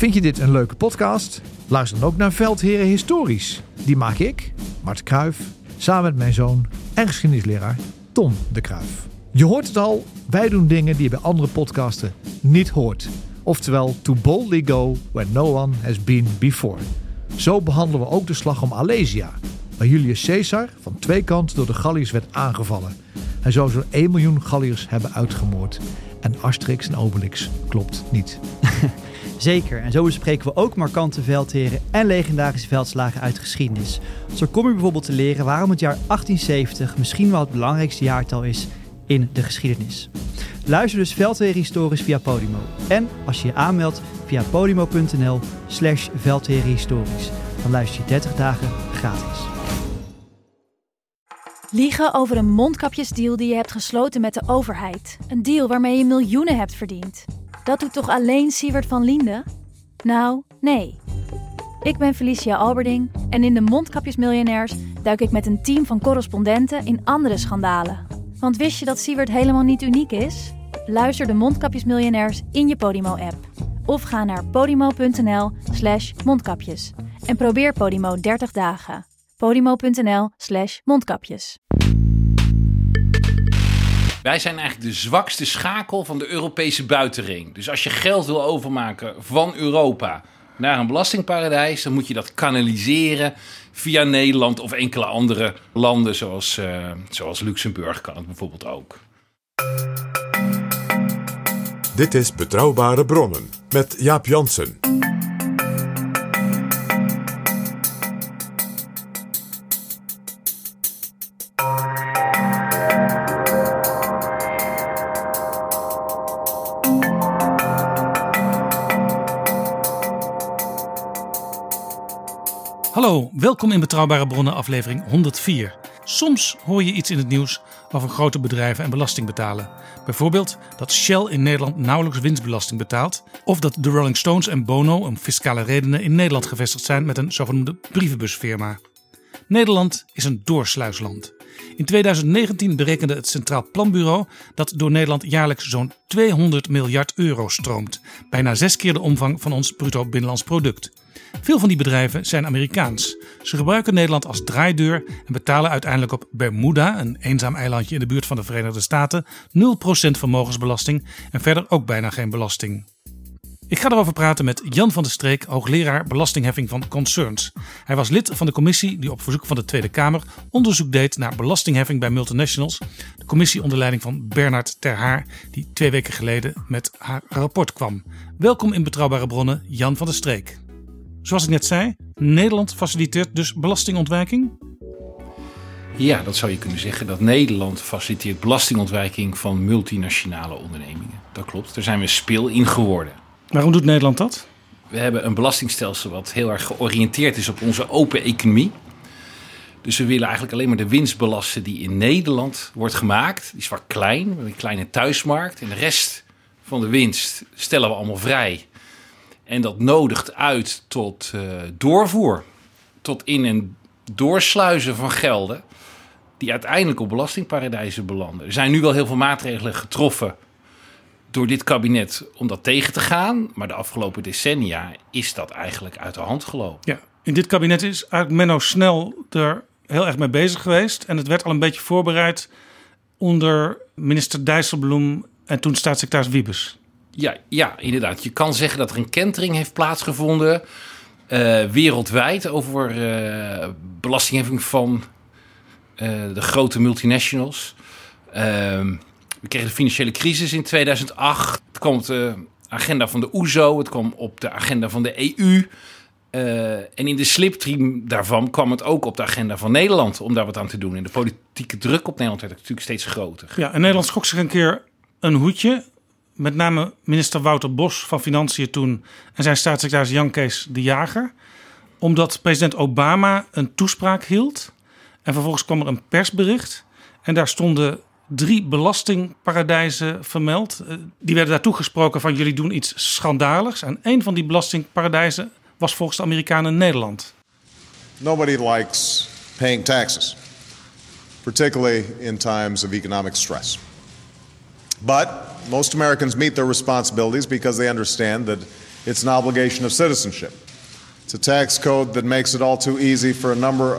Vind je dit een leuke podcast? Luister dan ook naar Veldheren Historisch. Die maak ik, Mart Kruijf, samen met mijn zoon en geschiedenisleraar Tom de Kruijf. Je hoort het al, wij doen dingen die je bij andere podcasten niet hoort. Oftewel, to boldly go where no one has been before. Zo behandelen we ook de slag om Alesia, waar Julius Caesar van twee kanten door de Galliërs werd aangevallen. Hij zou zo'n 1 miljoen Galliërs hebben uitgemoord. En Asterix en Obelix klopt niet. Zeker, en zo bespreken we ook markante veldheren en legendarische veldslagen uit geschiedenis. Zo kom je bijvoorbeeld te leren waarom het jaar 1870 misschien wel het belangrijkste jaartal is in de geschiedenis. Luister dus Veldheren Historisch via Podimo. En als je je aanmeldt via podimo.nl/veldherenhistorisch. Dan luister je 30 dagen gratis. Liegen over een mondkapjesdeal die je hebt gesloten met de overheid. Een deal waarmee je miljoenen hebt verdiend. Dat doet toch alleen Siewert van Liende? Nou, nee. Ik ben Felicia Alberding en in de Mondkapjesmiljonairs duik ik met een team van correspondenten in andere schandalen. Want wist je dat Siewert helemaal niet uniek is? Luister de Mondkapjesmiljonairs in je Podimo-app. Of ga naar podimo.nl/mondkapjes. En probeer Podimo 30 dagen. podimo.nl/mondkapjes. Wij zijn eigenlijk de zwakste schakel van de Europese buitenring. Dus als je geld wil overmaken van Europa naar een belastingparadijs, dan moet je dat kanaliseren via Nederland of enkele andere landen, zoals Luxemburg kan het bijvoorbeeld ook. Dit is Betrouwbare Bronnen met Jaap Jansen. Hallo, welkom in Betrouwbare Bronnen aflevering 104. Soms hoor je iets in het nieuws over grote bedrijven en belasting betalen. Bijvoorbeeld dat Shell in Nederland nauwelijks winstbelasting betaalt. Of dat de Rolling Stones en Bono om fiscale redenen in Nederland gevestigd zijn met een zogenoemde brievenbusfirma. Nederland is een doorsluisland. In 2019 berekende het Centraal Planbureau dat door Nederland jaarlijks zo'n 200 miljard euro stroomt. Bijna 6 keer de omvang van ons bruto binnenlands product. Veel van die bedrijven zijn Amerikaans. Ze gebruiken Nederland als draaideur en betalen uiteindelijk op Bermuda, een eenzaam eilandje in de buurt van de Verenigde Staten, 0% vermogensbelasting en verder ook bijna geen belasting. Ik ga erover praten met Jan van der Streek, hoogleraar belastingheffing van Concerns. Hij was lid van de commissie die op verzoek van de Tweede Kamer onderzoek deed naar belastingheffing bij multinationals. De commissie onder leiding van Bernard Ter Haar, die 2 weken geleden met haar rapport kwam. Welkom in Betrouwbare Bronnen, Jan van der Streek. Zoals ik net zei, Nederland faciliteert dus belastingontwijking? Ja, dat zou je kunnen zeggen, dat Nederland faciliteert belastingontwijking van multinationale ondernemingen. Dat klopt, daar zijn we spil in geworden. Waarom doet Nederland dat? We hebben een belastingstelsel wat heel erg georiënteerd is op onze open economie. Dus we willen eigenlijk alleen maar de winst belasten die in Nederland wordt gemaakt. Die is vaak klein, we hebben een kleine thuismarkt. En de rest van de winst stellen we allemaal vrij. En dat nodigt uit tot doorvoer, tot in- en doorsluizen van gelden die uiteindelijk op belastingparadijzen belanden. Er zijn nu wel heel veel maatregelen getroffen door dit kabinet om dat tegen te gaan. Maar de afgelopen decennia is dat eigenlijk uit de hand gelopen. Ja, in dit kabinet is eigenlijk Menno Snel er heel erg mee bezig geweest. En het werd al een beetje voorbereid onder minister Dijsselbloem en toen staatssecretaris Wiebes. Ja, inderdaad. Je kan zeggen dat er een kentering heeft plaatsgevonden wereldwijd over belastingheffing van de grote multinationals. We kregen de financiële crisis in 2008. Het kwam op de agenda van de OESO, het kwam op de agenda van de EU. En in de slipstream daarvan kwam het ook op de agenda van Nederland om daar wat aan te doen. En de politieke druk op Nederland werd natuurlijk steeds groter. Ja, en Nederland schrok zich een keer een hoedje. Met name minister Wouter Bos van Financiën toen en zijn staatssecretaris Jan Kees de Jager. Omdat president Obama een toespraak hield. En vervolgens kwam er een persbericht. En daar stonden 3 belastingparadijzen vermeld. Die werden daar toegesproken van jullie doen iets schandaligs. En een van die belastingparadijzen was volgens de Amerikanen Nederland. Nobody likes paying taxes, particularly in times of economic stress. But most Americans meet their responsibilities because they understand that It's an obligation of citizenship. It's a tax code that makes it all too easy for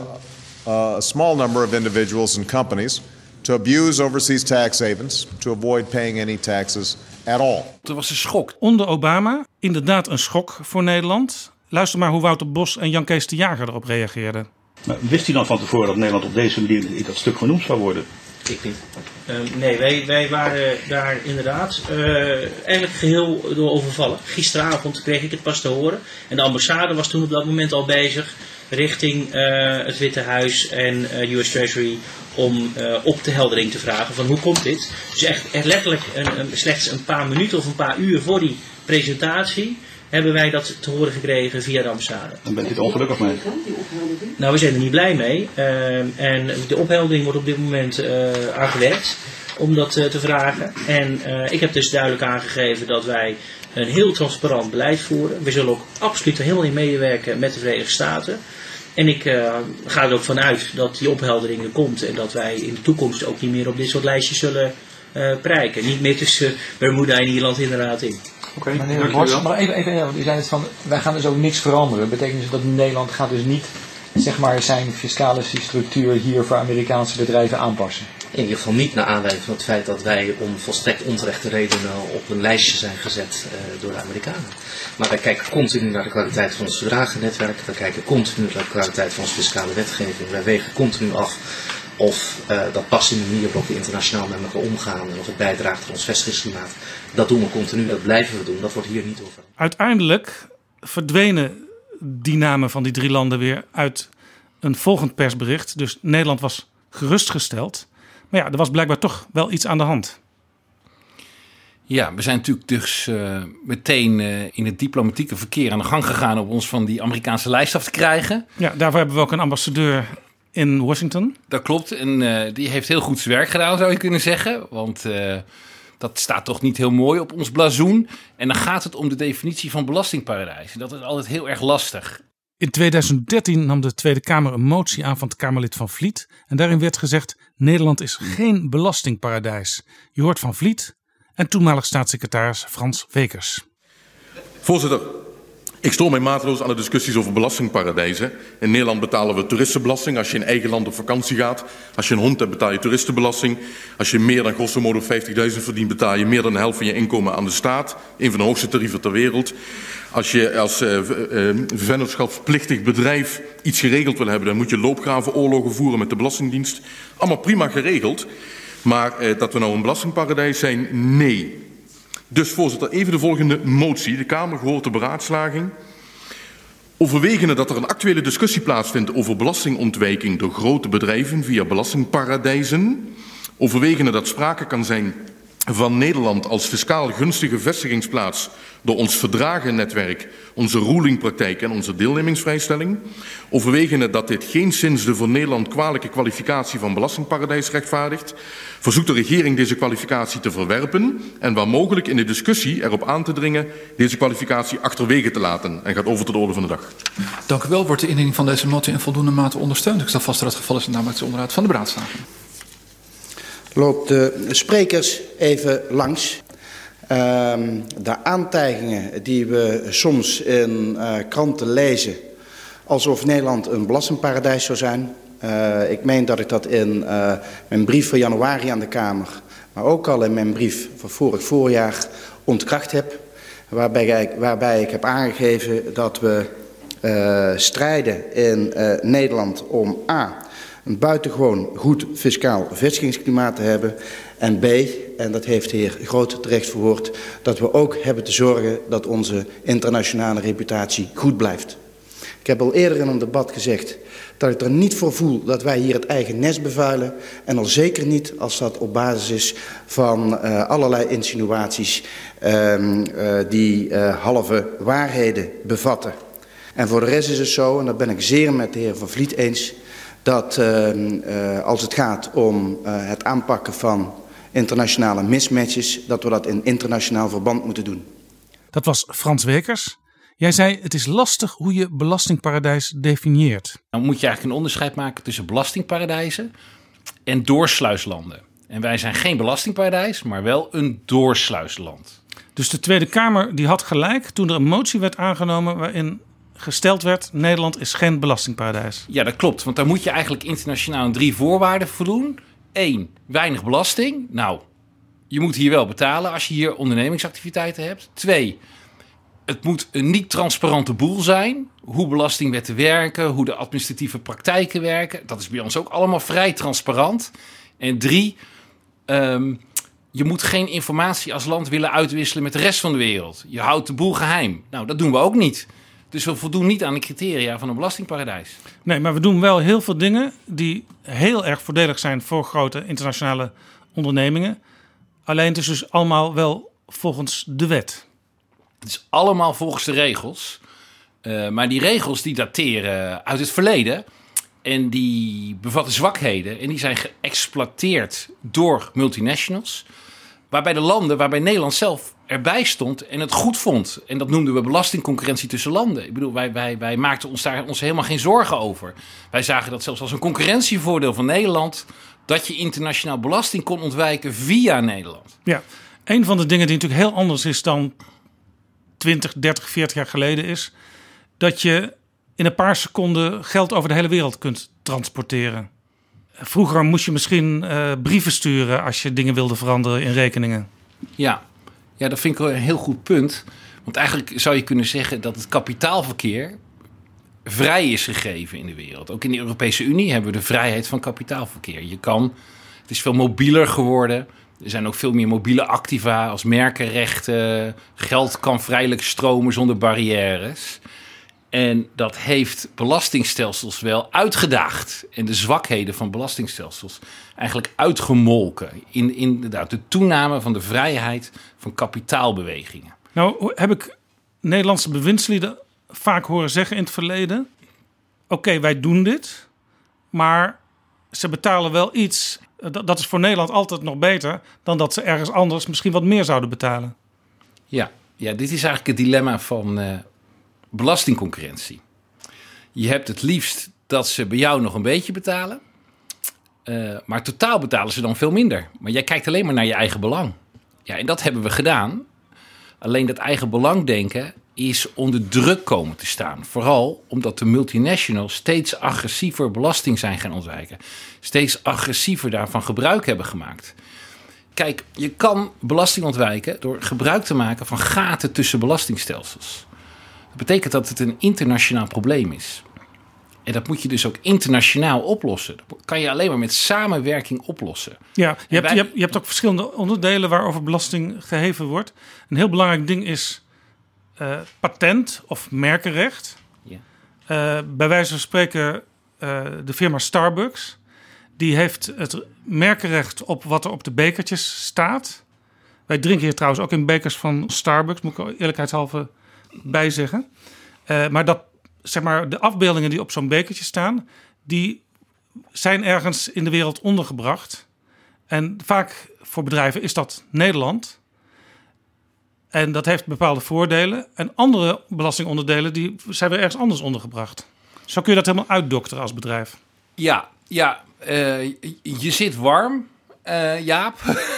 a small number of individuals and companies to abuse overseas tax havens, to avoid paying any taxes at all. Dat was een schok. Onder Obama inderdaad een schok voor Nederland. Luister maar hoe Wouter Bos en Jan Kees de Jager erop reageerden. Maar wist u dan van tevoren dat Nederland op deze manier in dat stuk genoemd zou worden? Ik niet. Nee, wij waren daar inderdaad eigenlijk geheel door overvallen. Gisteravond kreeg ik het pas te horen. En de ambassade was toen op dat moment al bezig richting het Witte Huis en US Treasury om opheldering te vragen van hoe komt dit. Dus echt letterlijk slechts een paar minuten of een paar uur voor die presentatie hebben wij dat te horen gekregen via de ambassade. Dan bent u er ongelukkig mee? Nou, we zijn er niet blij mee. En de opheldering wordt op dit moment aangewerkt om dat te vragen. En ik heb dus duidelijk aangegeven dat wij een heel transparant beleid voeren. We zullen ook absoluut er helemaal in medewerken met de Verenigde Staten. En ik ga er ook vanuit dat die opheldering er komt en dat wij in de toekomst ook niet meer op dit soort lijstjes zullen prijken. Niet meer tussen Bermuda en Ierland inderdaad in. Oké, Meneer Borst, maar even, want u zei het van, wij gaan dus ook niks veranderen. Betekent dus dat Nederland gaat dus niet, zeg maar, zijn fiscale structuur hier voor Amerikaanse bedrijven aanpassen? In ieder geval niet naar aanleiding van het feit dat wij om volstrekt onterechte redenen op een lijstje zijn gezet door de Amerikanen. Maar wij kijken continu naar de kwaliteit van ons verdragennetwerk. Wij kijken continu naar de kwaliteit van onze fiscale wetgeving. Wij wegen continu af of dat past in de manier waarop we internationaal met elkaar omgaan en of het bijdraagt aan ons vestigingsklimaat. Dat doen we continu, dat blijven we doen. Dat wordt hier niet over. Uiteindelijk verdwenen die namen van die 3 landen weer uit een volgend persbericht. Dus Nederland was gerustgesteld. Maar ja, er was blijkbaar toch wel iets aan de hand. Ja, we zijn natuurlijk dus meteen in het diplomatieke verkeer aan de gang gegaan om ons van die Amerikaanse lijst af te krijgen. Ja, daarvoor hebben we ook een ambassadeur in Washington. Dat klopt. En die heeft heel goed zijn werk gedaan, zou je kunnen zeggen. Want dat staat toch niet heel mooi op ons blazoen. En dan gaat het om de definitie van belastingparadijs. En dat is altijd heel erg lastig. In 2013 nam de Tweede Kamer een motie aan van het Kamerlid Van Vliet. En daarin werd gezegd, Nederland is geen belastingparadijs. Je hoort Van Vliet en toenmalig staatssecretaris Frans Wekers. Voorzitter, ik stoor mij mateloos aan de discussies over belastingparadijzen. In Nederland betalen we toeristenbelasting als je in eigen land op vakantie gaat. Als je een hond hebt betaal je toeristenbelasting. Als je meer dan grosso modo 50.000 verdient betaal je meer dan de helft van je inkomen aan de staat. Een van de hoogste tarieven ter wereld. Als je als vennootschapsplichtig bedrijf iets geregeld wil hebben, dan moet je loopgravenoorlogen voeren met de Belastingdienst. Allemaal prima geregeld. Maar dat we nou een belastingparadijs zijn, nee. Dus voorzitter, even de volgende motie. De Kamer gehoord de beraadslaging. Overwegende dat er een actuele discussie plaatsvindt over belastingontwijking door grote bedrijven via belastingparadijzen. Overwegende dat sprake kan zijn van Nederland als fiscaal gunstige vestigingsplaats door ons verdragennetwerk, onze rulingpraktijk en onze deelnemingsvrijstelling. Overwegende dat dit geenszins de voor Nederland kwalijke kwalificatie van belastingparadijs rechtvaardigt, verzoekt de regering deze kwalificatie te verwerpen en waar mogelijk in de discussie erop aan te dringen deze kwalificatie achterwege te laten en gaat over tot de orde van de dag. Dank u wel. Wordt de indiening van deze motie in voldoende mate ondersteund? Ik stel vast dat het geval is namelijk de onderhoud van de beraadslaging. Loopt de sprekers even langs. De aantijgingen die we soms in kranten lezen alsof Nederland een belastingparadijs zou zijn. Ik meen dat ik dat in mijn brief van januari aan de Kamer, maar ook al in mijn brief van vorig voorjaar ontkracht heb. Waarbij ik heb aangegeven dat we strijden in Nederland om a, een buitengewoon goed fiscaal vestigingsklimaat te hebben. En B, en dat heeft de heer Groot terecht verwoord, dat we ook hebben te zorgen dat onze internationale reputatie goed blijft. Ik heb al eerder in een debat gezegd dat ik er niet voor voel dat wij hier het eigen nest bevuilen. En al zeker niet als dat op basis is van allerlei insinuaties die halve waarheden bevatten. En voor de rest is het zo, en dat ben ik zeer met de heer Van Vliet eens, dat als het gaat om het aanpakken van internationale mismatches, dat we dat in internationaal verband moeten doen. Dat was Frans Wekers. Jij zei, het is lastig hoe je belastingparadijs definieert. Dan moet je eigenlijk een onderscheid maken tussen belastingparadijzen en doorsluislanden. En wij zijn geen belastingparadijs, maar wel een doorsluisland. Dus de Tweede Kamer die had gelijk toen er een motie werd aangenomen waarin gesteld werd: Nederland is geen belastingparadijs. Ja, dat klopt. Want daar moet je eigenlijk internationaal aan 3 voorwaarden voldoen. 1, weinig belasting. Nou, je moet hier wel betalen als je hier ondernemingsactiviteiten hebt. 2, het moet een niet transparante boel zijn. Hoe belastingwetten werken, hoe de administratieve praktijken werken. Dat is bij ons ook allemaal vrij transparant. En 3, je moet geen informatie als land willen uitwisselen met de rest van de wereld. Je houdt de boel geheim. Nou, dat doen we ook niet. Dus we voldoen niet aan de criteria van een belastingparadijs. Nee, maar we doen wel heel veel dingen die heel erg voordelig zijn voor grote internationale ondernemingen. Alleen het is dus allemaal wel volgens de wet. Het is allemaal volgens de regels. Maar die regels die dateren uit het verleden. En die bevatten zwakheden. En die zijn geëxploiteerd door multinationals. Waarbij de landen, waarbij Nederland zelf erbij stond en het goed vond. En dat noemden we belastingconcurrentie tussen landen. Ik bedoel, wij maakten ons daar helemaal geen zorgen over. Wij zagen dat zelfs als een concurrentievoordeel van Nederland, dat je internationaal belasting kon ontwijken via Nederland. Ja, een van de dingen die natuurlijk heel anders is dan 20, 30, 40 jaar geleden is dat je in een paar seconden geld over de hele wereld kunt transporteren. Vroeger moest je misschien brieven sturen als je dingen wilde veranderen in rekeningen. Ja, dat vind ik wel een heel goed punt. Want eigenlijk zou je kunnen zeggen dat het kapitaalverkeer vrij is gegeven in de wereld. Ook in de Europese Unie hebben we de vrijheid van kapitaalverkeer. Het is veel mobieler geworden. Er zijn ook veel meer mobiele activa als merkenrechten. Geld kan vrijelijk stromen zonder barrières. En dat heeft belastingstelsels wel uitgedaagd. En de zwakheden van belastingstelsels eigenlijk uitgemolken. In inderdaad de toename van de vrijheid van kapitaalbewegingen. Nou heb ik Nederlandse bewindslieden vaak horen zeggen in het verleden: Oké, wij doen dit, maar ze betalen wel iets. Dat is voor Nederland altijd nog beter dan dat ze ergens anders misschien wat meer zouden betalen. Ja, dit is eigenlijk het dilemma van belastingconcurrentie. Je hebt het liefst dat ze bij jou nog een beetje betalen. Maar totaal betalen ze dan veel minder. Maar jij kijkt alleen maar naar je eigen belang. Ja, en dat hebben we gedaan. Alleen dat eigen belangdenken is onder druk komen te staan. Vooral omdat de multinationals steeds agressiever belasting zijn gaan ontwijken. Steeds agressiever daarvan gebruik hebben gemaakt. Kijk, je kan belasting ontwijken door gebruik te maken van gaten tussen belastingstelsels. Dat betekent dat het een internationaal probleem is. En dat moet je dus ook internationaal oplossen. Dat kan je alleen maar met samenwerking oplossen. Ja, je hebt ook verschillende onderdelen waarover belasting geheven wordt. Een heel belangrijk ding is patent of merkenrecht. Ja. Bij wijze van spreken de firma Starbucks. Die heeft het merkenrecht op wat er op de bekertjes staat. Wij drinken hier trouwens ook in bekers van Starbucks, moet ik eerlijkheidshalve bij zeggen. Maar dat, zeg maar, de afbeeldingen die op zo'n bekertje staan, die zijn ergens in de wereld ondergebracht. En vaak voor bedrijven is dat Nederland. En dat heeft bepaalde voordelen. En andere belastingonderdelen die zijn weer ergens anders ondergebracht. Zo kun je dat helemaal uitdokteren als bedrijf. Ja, je zit warm, Jaap.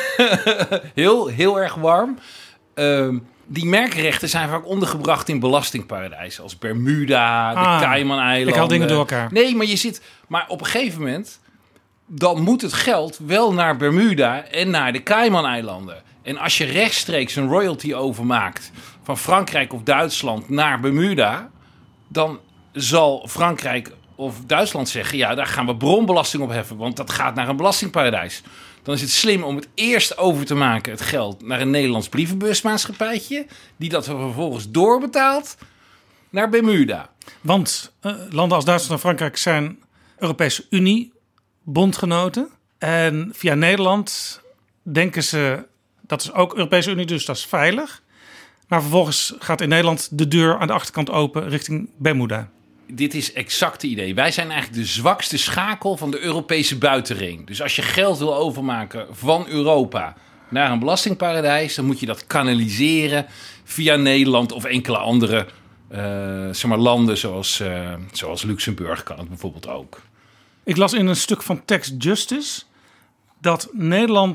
heel erg warm. Die merkenrechten zijn vaak ondergebracht in belastingparadijzen. Als Bermuda, de Cayman-eilanden. Ik haal dingen door elkaar. Nee, maar op een gegeven moment, dan moet het geld wel naar Bermuda en naar de Cayman-eilanden. En als je rechtstreeks een royalty overmaakt van Frankrijk of Duitsland naar Bermuda, dan zal Frankrijk of Duitsland zeggen, ja, daar gaan we bronbelasting op heffen, want dat gaat naar een belastingparadijs. Dan is het slim om het eerst over te maken, het geld, naar een Nederlands brievenbusmaatschappijtje, die dat vervolgens doorbetaalt naar Bermuda. Want landen als Duitsland en Frankrijk zijn Europese Unie bondgenoten. En via Nederland denken ze, dat is ook Europese Unie, dus dat is veilig. Maar vervolgens gaat in Nederland de deur aan de achterkant open richting Bermuda. Dit is exact het idee. Wij zijn eigenlijk de zwakste schakel van de Europese buitenring. Dus als je geld wil overmaken van Europa naar een belastingparadijs, dan moet je dat kanaliseren via Nederland of enkele andere landen zoals Luxemburg kan het bijvoorbeeld ook. Ik las in een stuk van Tax Justice dat Nederland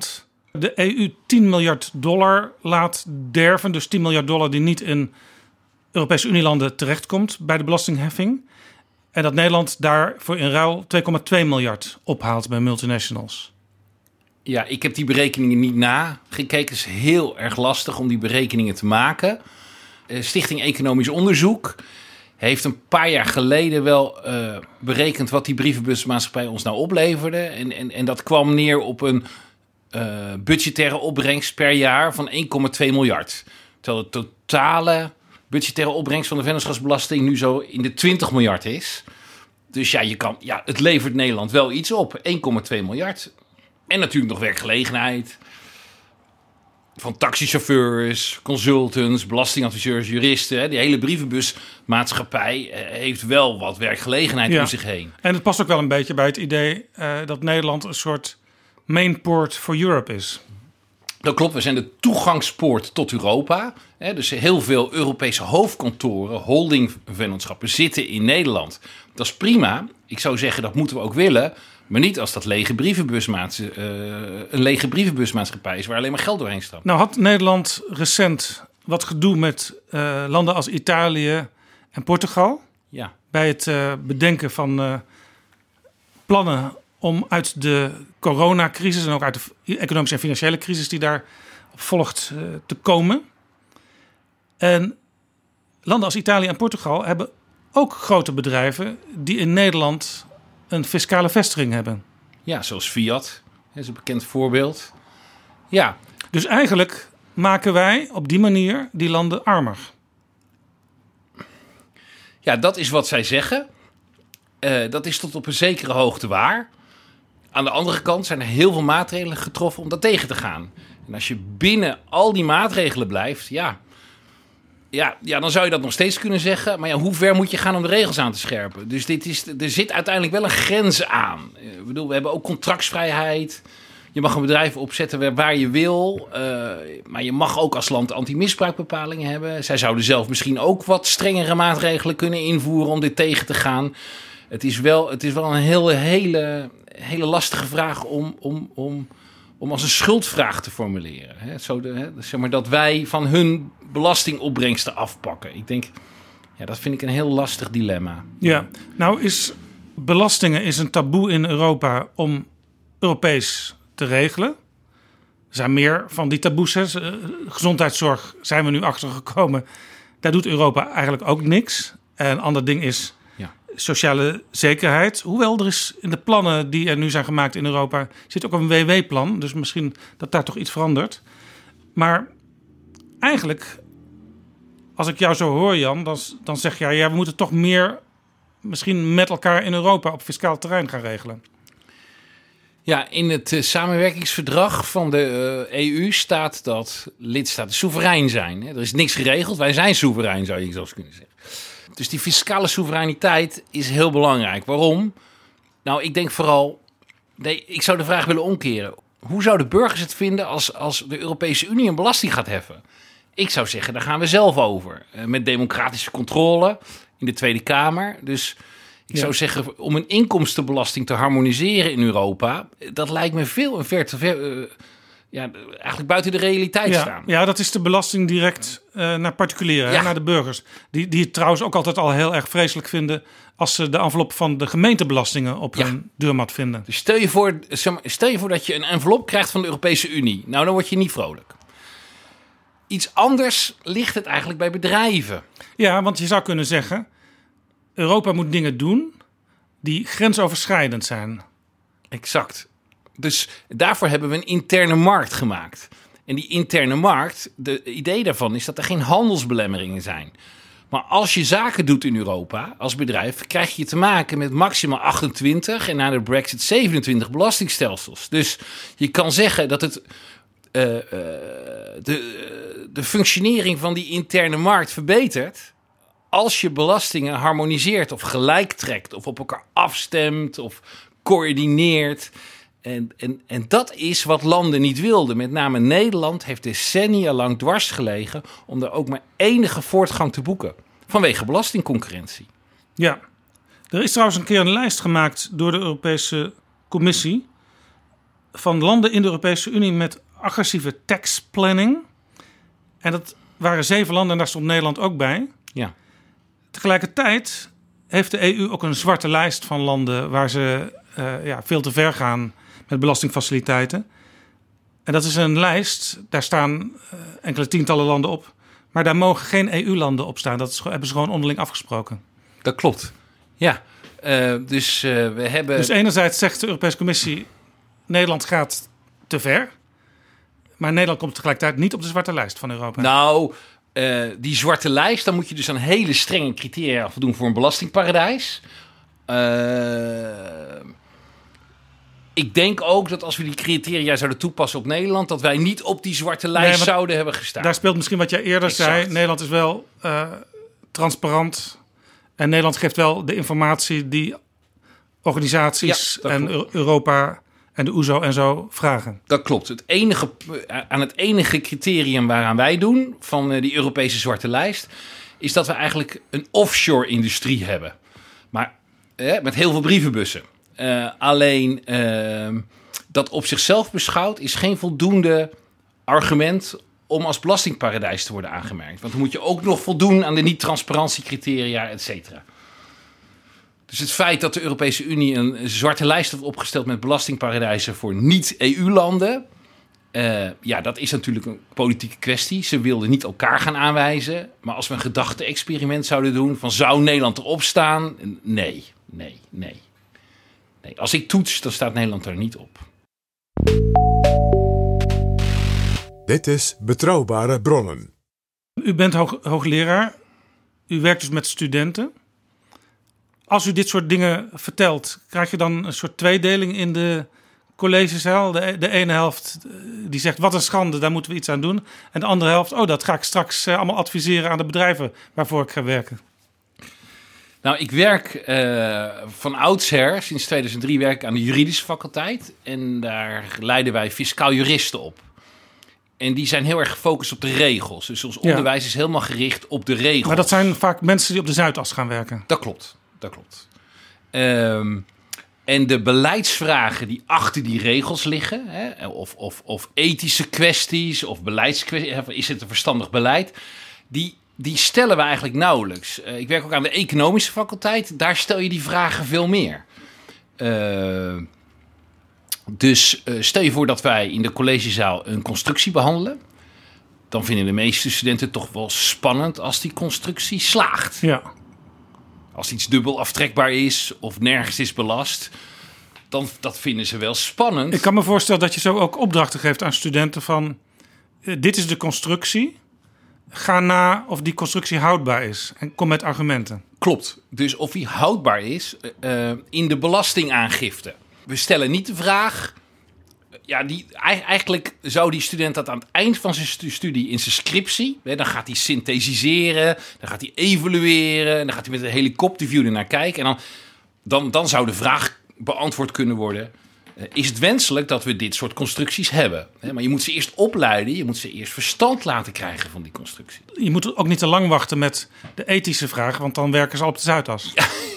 de EU $10 miljard laat derven. Dus $10 miljard die niet in Europese Unielanden terechtkomt bij de belastingheffing. En dat Nederland daarvoor in ruil 2,2 miljard ophaalt bij multinationals. Ja, ik heb die berekeningen niet nagekeken. Het is heel erg lastig om die berekeningen te maken. Stichting Economisch Onderzoek heeft een paar jaar geleden wel berekend wat die brievenbusmaatschappij ons nou opleverde. En dat kwam neer op een budgettaire opbrengst per jaar van 1,2 miljard. Terwijl de totale budgettaire opbrengst van de vennootschapsbelasting nu zo in de 20 miljard is. Dus het levert Nederland wel iets op. 1,2 miljard. En natuurlijk nog werkgelegenheid. Van taxichauffeurs, consultants, belastingadviseurs, juristen. Die hele brievenbusmaatschappij heeft wel wat werkgelegenheid om zich heen. En het past ook wel een beetje bij het idee dat Nederland een soort mainport for Europe is. Dat klopt, we zijn de toegangspoort tot Europa. Dus heel veel Europese hoofdkantoren, holdingvennootschappen zitten in Nederland. Dat is prima. Ik zou zeggen, dat moeten we ook willen. Maar niet als dat een lege brievenbusmaatschappij is waar alleen maar geld doorheen stapt. Nou had Nederland recent wat gedoe met landen als Italië en Portugal. Ja. Bij het bedenken van plannen om uit de coronacrisis en ook uit de economische en financiële crisis die daar volgt te komen. En landen als Italië en Portugal hebben ook grote bedrijven die in Nederland een fiscale vestiging hebben. Ja, zoals Fiat. Dat is een bekend voorbeeld. Ja. Dus eigenlijk maken wij op die manier die landen armer. Ja, dat is wat zij zeggen. Dat is tot op een zekere hoogte waar. Aan de andere kant zijn er heel veel maatregelen getroffen om dat tegen te gaan. En als je binnen al die maatregelen blijft, dan zou je dat nog steeds kunnen zeggen. Maar ja, hoe ver moet je gaan om de regels aan te scherpen? Dus er zit uiteindelijk wel een grens aan. Ik bedoel, we hebben ook contractsvrijheid. Je mag een bedrijf opzetten waar je wil. Maar je mag ook als land anti-misbruikbepalingen hebben. Zij zouden zelf misschien ook wat strengere maatregelen kunnen invoeren om dit tegen te gaan. Het is wel een hele lastige vraag om als een schuldvraag te formuleren. Zeg maar dat wij van hun belastingopbrengsten afpakken. Ik denk, dat vind ik een heel lastig dilemma. Ja, nou belastingen is een taboe in Europa om Europees te regelen. Er zijn meer van die taboes. Gezondheidszorg zijn we nu achtergekomen. Daar doet Europa eigenlijk ook niks. En een ander ding is sociale zekerheid. Hoewel er is in de plannen die er nu zijn gemaakt in Europa zit ook een WW-plan. Dus misschien dat daar toch iets verandert. Maar eigenlijk, als ik jou zo hoor, Jan, dan zeg je we moeten toch meer misschien met elkaar in Europa op fiscaal terrein gaan regelen. Ja, in het samenwerkingsverdrag van de EU staat dat lidstaten soeverein zijn. Er is niks geregeld. Wij zijn soeverein, zou je zelfs kunnen zeggen. Dus die fiscale soevereiniteit is heel belangrijk. Waarom? Nou, ik denk vooral... ik zou de vraag willen omkeren. Hoe zouden burgers het vinden als de Europese Unie een belasting gaat heffen? Ik zou zeggen, daar gaan we zelf over. Met democratische controle in de Tweede Kamer. Dus ik zou zeggen, om een inkomstenbelasting te harmoniseren in Europa... dat lijkt me veel en ver te ver... eigenlijk buiten de realiteit staan. Ja, dat is de belasting direct naar particulieren, naar de burgers. Die het trouwens ook altijd al heel erg vreselijk vinden als ze de envelop van de gemeentebelastingen op hun deurmat vinden. Dus stel je voor dat je een envelop krijgt van de Europese Unie. Nou, dan word je niet vrolijk. Iets anders ligt het eigenlijk bij bedrijven. Ja, want je zou kunnen zeggen, Europa moet dingen doen die grensoverschrijdend zijn. Exact. Dus daarvoor hebben we een interne markt gemaakt. En die interne markt, de idee daarvan is dat er geen handelsbelemmeringen zijn. Maar als je zaken doet in Europa als bedrijf, krijg je te maken met maximaal 28 en na de Brexit 27 belastingstelsels. Dus je kan zeggen dat het de functionering van die interne markt verbetert als je belastingen harmoniseert of gelijk trekt of op elkaar afstemt of coördineert. En dat is wat landen niet wilden. Met name Nederland heeft decennia lang dwars gelegen om er ook maar enige voortgang te boeken. Vanwege belastingconcurrentie. Ja, er is trouwens een keer een lijst gemaakt door de Europese Commissie van landen in de Europese Unie met agressieve tax planning. En dat waren 7 landen en daar stond Nederland ook bij. Ja. Tegelijkertijd heeft de EU ook een zwarte lijst van landen waar ze veel te ver gaan met belastingfaciliteiten. En dat is een lijst, daar staan enkele tientallen landen op. Maar daar mogen geen EU-landen op staan. Dat hebben ze gewoon onderling afgesproken. Dat klopt, ja. Dus we hebben... Dus enerzijds zegt de Europese Commissie, Nederland gaat te ver. Maar Nederland komt tegelijkertijd niet op de zwarte lijst van Europa. Nou, die zwarte lijst, dan moet je dus aan hele strenge criteria voldoen voor een belastingparadijs. Ik denk ook dat als we die criteria zouden toepassen op Nederland, dat wij niet op die zwarte lijst zouden hebben gestaan. Daar speelt misschien wat jij eerder zei. Nederland is wel transparant. En Nederland geeft wel de informatie die organisaties en Europa en de OESO en zo vragen. Dat klopt. Aan het enige criterium waaraan wij doen van die Europese zwarte lijst is dat we eigenlijk een offshore industrie hebben. Maar met heel veel brievenbussen. Alleen dat op zichzelf beschouwd is geen voldoende argument om als belastingparadijs te worden aangemerkt. Want dan moet je ook nog voldoen aan de niet-transparantiecriteria, et cetera. Dus het feit dat de Europese Unie een zwarte lijst heeft opgesteld met belastingparadijzen voor niet-EU-landen, dat is natuurlijk een politieke kwestie. Ze wilden niet elkaar gaan aanwijzen. Maar als we een gedachte-experiment zouden doen van zou Nederland erop staan? Nee. Als ik toets, dan staat Nederland er niet op. Dit is Betrouwbare Bronnen. U bent hoogleraar. U werkt dus met studenten. Als u dit soort dingen vertelt, krijg je dan een soort tweedeling in de collegezaal? De ene helft die zegt, wat een schande, daar moeten we iets aan doen. En de andere helft, dat ga ik straks allemaal adviseren aan de bedrijven waarvoor ik ga werken. Nou, ik werk van oudsher, sinds 2003 werk ik aan de juridische faculteit. En daar leiden wij fiscaal juristen op. En die zijn heel erg gefocust op de regels. Dus ons onderwijs is helemaal gericht op de regels. Maar dat zijn vaak mensen die op de Zuidas gaan werken. Dat klopt. En de beleidsvragen die achter die regels liggen, of ethische kwesties, of beleidskwesties, is het een verstandig beleid, die stellen we eigenlijk nauwelijks. Ik werk ook aan de economische faculteit, daar stel je die vragen veel meer. Dus stel je voor dat wij in de collegezaal een constructie behandelen. Dan vinden de meeste studenten het toch wel spannend als die constructie slaagt. Ja. Als iets dubbel aftrekbaar is of nergens is belast, dan dat vinden ze wel spannend. Ik kan me voorstellen dat je zo ook opdrachten geeft aan studenten van, dit is de constructie. Ga na of die constructie houdbaar is en kom met argumenten. Klopt. Dus of die houdbaar is in de belastingaangifte. We stellen niet de vraag. Eigenlijk zou die student dat aan het eind van zijn studie in zijn scriptie, dan gaat hij synthesiseren, dan gaat hij evalueren, dan gaat hij met een helikopterview ernaar kijken. En dan zou de vraag beantwoord kunnen worden, is het wenselijk dat we dit soort constructies hebben? Maar je moet ze eerst opleiden, je moet ze eerst verstand laten krijgen van die constructie. Je moet ook niet te lang wachten met de ethische vragen, want dan werken ze al op de Zuidas.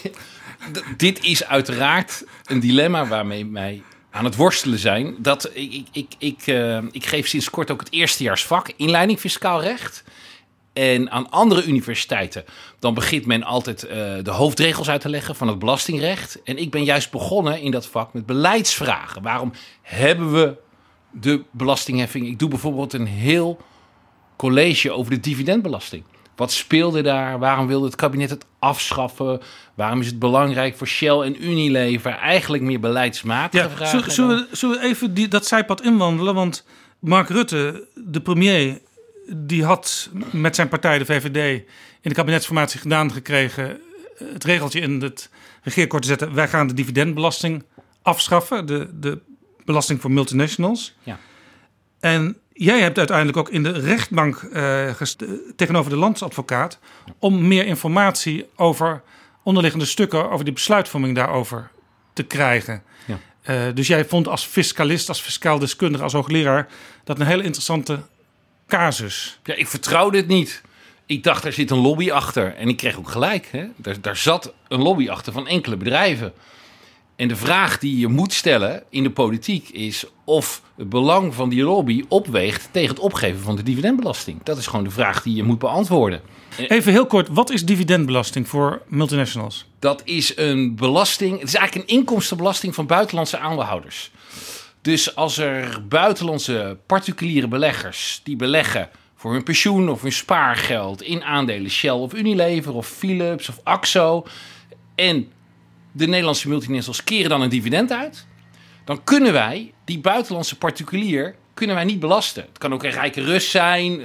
Dit is uiteraard een dilemma waarmee wij aan het worstelen zijn. Dat ik geef sinds kort ook het eerstejaarsvak inleiding fiscaal recht. En aan andere universiteiten, dan begint men altijd de hoofdregels uit te leggen van het belastingrecht. En ik ben juist begonnen in dat vak met beleidsvragen. Waarom hebben we de belastingheffing? Ik doe bijvoorbeeld een heel college over de dividendbelasting. Wat speelde daar? Waarom wilde het kabinet het afschaffen? Waarom is het belangrijk voor Shell en Unilever? Eigenlijk meer beleidsmatige vragen. Zullen we even dat zijpad inwandelen? Want Mark Rutte, de premier, die had met zijn partij, de VVD, in de kabinetsformatie gedaan gekregen het regeltje in het regeerakkoord te zetten. Wij gaan de dividendbelasting afschaffen. De belasting voor multinationals. Ja. En jij hebt uiteindelijk ook in de rechtbank tegenover de landsadvocaat om meer informatie over onderliggende stukken, over die besluitvorming daarover te krijgen. Ja. Dus jij vond als fiscalist, als fiscaal deskundige, als hoogleraar dat een hele interessante casus. Ja, ik vertrouwde het niet. Ik dacht, er zit een lobby achter. En ik kreeg ook gelijk. Daar zat een lobby achter van enkele bedrijven. En de vraag die je moet stellen in de politiek is of het belang van die lobby opweegt tegen het opgeven van de dividendbelasting. Dat is gewoon de vraag die je moet beantwoorden. Even heel kort, wat is dividendbelasting voor multinationals? Dat is een belasting, het is eigenlijk een inkomstenbelasting van buitenlandse aandeelhouders. Dus als er buitenlandse particuliere beleggers die beleggen voor hun pensioen of hun spaargeld in aandelen Shell of Unilever of Philips of Axo en de Nederlandse multinationals keren dan een dividend uit, dan kunnen wij die buitenlandse particulier niet belasten. Het kan ook een rijke Rus zijn,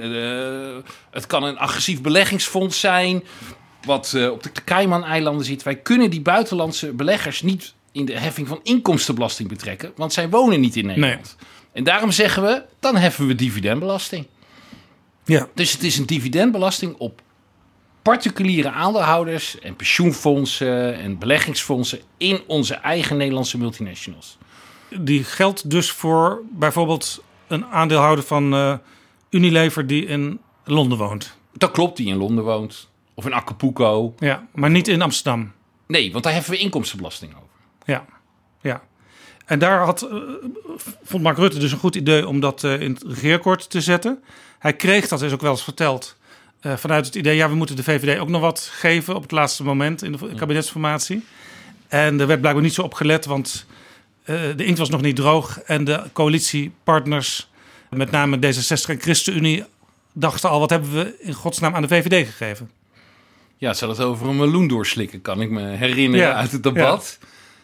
het kan een agressief beleggingsfonds zijn wat op de Cayman-eilanden zit. Wij kunnen die buitenlandse beleggers niet in de heffing van inkomstenbelasting betrekken, want zij wonen niet in Nederland. Nee. En daarom zeggen we, dan heffen we dividendbelasting. Ja. Dus het is een dividendbelasting op particuliere aandeelhouders en pensioenfondsen en beleggingsfondsen in onze eigen Nederlandse multinationals. Die geldt dus voor bijvoorbeeld een aandeelhouder van Unilever die in Londen woont. Dat klopt, die in Londen woont. Of in Acapulco. Ja, maar niet in Amsterdam. Nee, want daar heffen we inkomstenbelasting over. Ja. En daar vond Mark Rutte dus een goed idee om dat in het regeerakkoord te zetten. Hij kreeg, dat is ook wel eens verteld, vanuit het idee, we moeten de VVD ook nog wat geven op het laatste moment in de kabinetsformatie. En er werd blijkbaar niet zo op gelet, want de inkt was nog niet droog. En de coalitiepartners, met name D66 en ChristenUnie, dachten al, wat hebben we in godsnaam aan de VVD gegeven? Ja, ze hadden het over een meloen doorslikken, kan ik me herinneren uit het debat.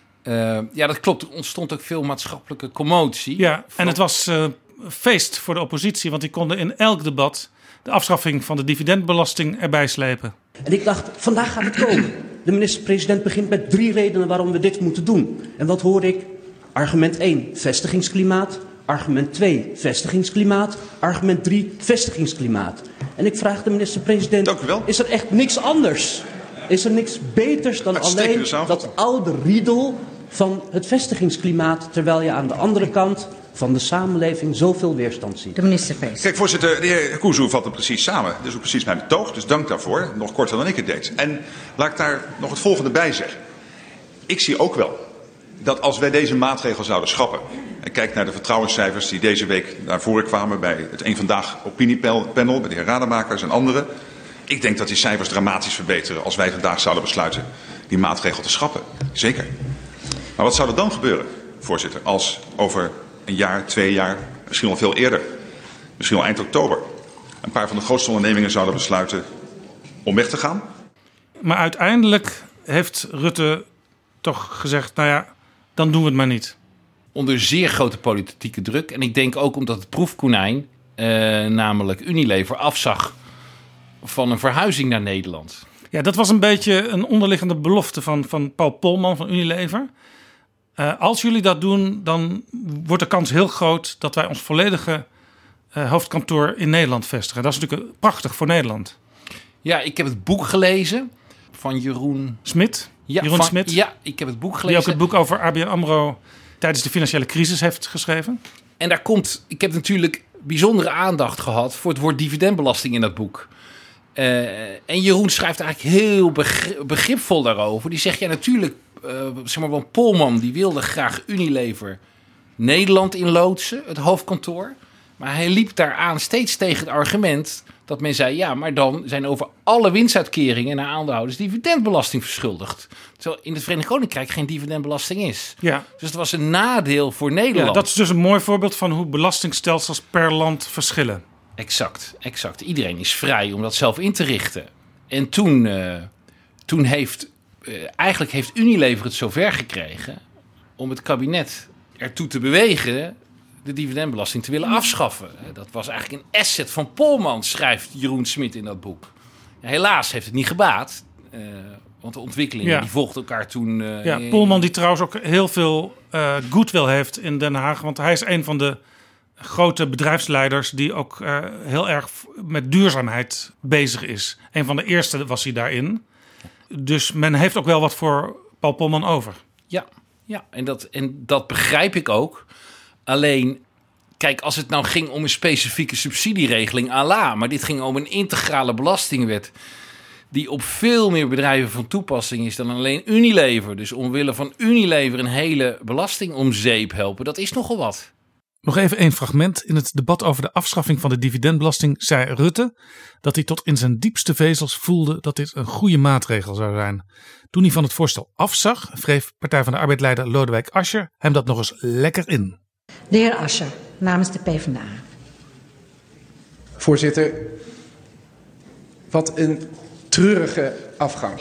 Ja, dat klopt. Er ontstond ook veel maatschappelijke commotie. Ja, en het was feest voor de oppositie, want die konden in elk debat de afschaffing van de dividendbelasting erbij slepen. En ik dacht, vandaag gaat het komen. De minister-president begint met 3 redenen waarom we dit moeten doen. En wat hoor ik? Argument 1, vestigingsklimaat. Argument 2, vestigingsklimaat. Argument 3, vestigingsklimaat. En ik vraag de minister-president, is er echt niks anders? Is er niks beters dan alleen dat oude riedel van het vestigingsklimaat, terwijl je aan de andere kant van de samenleving zoveel weerstand ziet? De minister-president. Kijk, voorzitter, de heer Kuzu vat het precies samen. Dat is ook precies mijn betoog, dus dank daarvoor. Nog korter dan ik het deed. En laat ik daar nog het volgende bij zeggen. Ik zie ook wel dat als wij deze maatregel zouden schrappen, en kijk naar de vertrouwenscijfers die deze week naar voren kwamen bij het Eén Vandaag opiniepanel, bij de heer Rademakers en anderen. Ik denk dat die cijfers dramatisch verbeteren als wij vandaag zouden besluiten die maatregel te schrappen. Zeker. Maar wat zou er dan gebeuren, voorzitter, als over een jaar, 2 jaar, misschien al veel eerder, misschien al eind oktober, een paar van de grootste ondernemingen zouden besluiten om weg te gaan? Maar uiteindelijk heeft Rutte toch gezegd, dan doen we het maar niet. Onder zeer grote politieke druk. En ik denk ook omdat het proefkonijn, namelijk Unilever, afzag van een verhuizing naar Nederland. Ja, dat was een beetje een onderliggende belofte van Paul Polman van Unilever. Als jullie dat doen, dan wordt de kans heel groot dat wij ons volledige hoofdkantoor in Nederland vestigen. Dat is natuurlijk prachtig voor Nederland. Ja, ik heb het boek gelezen van Jeroen Smit. Jeroen Smit. Ja, ik heb het boek gelezen. Die ook het boek over ABN AMRO tijdens de financiële crisis heeft geschreven. En daar komt, ik heb natuurlijk bijzondere aandacht gehad voor het woord dividendbelasting in dat boek. En Jeroen schrijft eigenlijk heel begripvol daarover. Die zegt, ja natuurlijk, want Polman die wilde graag Unilever Nederland inloodsen, het hoofdkantoor. Maar hij liep daaraan steeds tegen het argument dat men zei, ja, maar dan zijn over alle winstuitkeringen naar aandeelhouders dividendbelasting verschuldigd. Terwijl in het Verenigd Koninkrijk geen dividendbelasting is. Ja. Dus het was een nadeel voor Nederland. Ja, dat is dus een mooi voorbeeld van hoe belastingstelsels per land verschillen. Exact. Iedereen is vrij om dat zelf in te richten. En toen heeft Unilever het zover gekregen om het kabinet ertoe te bewegen de dividendbelasting te willen afschaffen. Dat was eigenlijk een asset van Polman, schrijft Jeroen Smit in dat boek. Ja, helaas heeft het niet gebaat, want de ontwikkelingen die volgden elkaar toen. Polman die trouwens ook heel veel goodwill heeft in Den Haag, want hij is een van de grote bedrijfsleiders die ook heel erg met duurzaamheid bezig is. Een van de eerste was hij daarin. Dus men heeft ook wel wat voor Paul Polman over. Ja, en dat begrijp ik ook. Alleen, kijk, als het nou ging om een specifieke subsidieregeling, maar dit ging om een integrale belastingwet die op veel meer bedrijven van toepassing is dan alleen Unilever. Dus omwille van Unilever een hele belasting om zeep helpen, dat is nogal wat. Nog even één fragment. In het debat over de afschaffing van de dividendbelasting zei Rutte dat hij tot in zijn diepste vezels voelde dat dit een goede maatregel zou zijn. Toen hij van het voorstel afzag, wreef Partij van de Arbeid-leider Lodewijk Asscher hem dat nog eens lekker in. De heer Asscher, namens de PvdA. Voorzitter, wat een treurige afgang.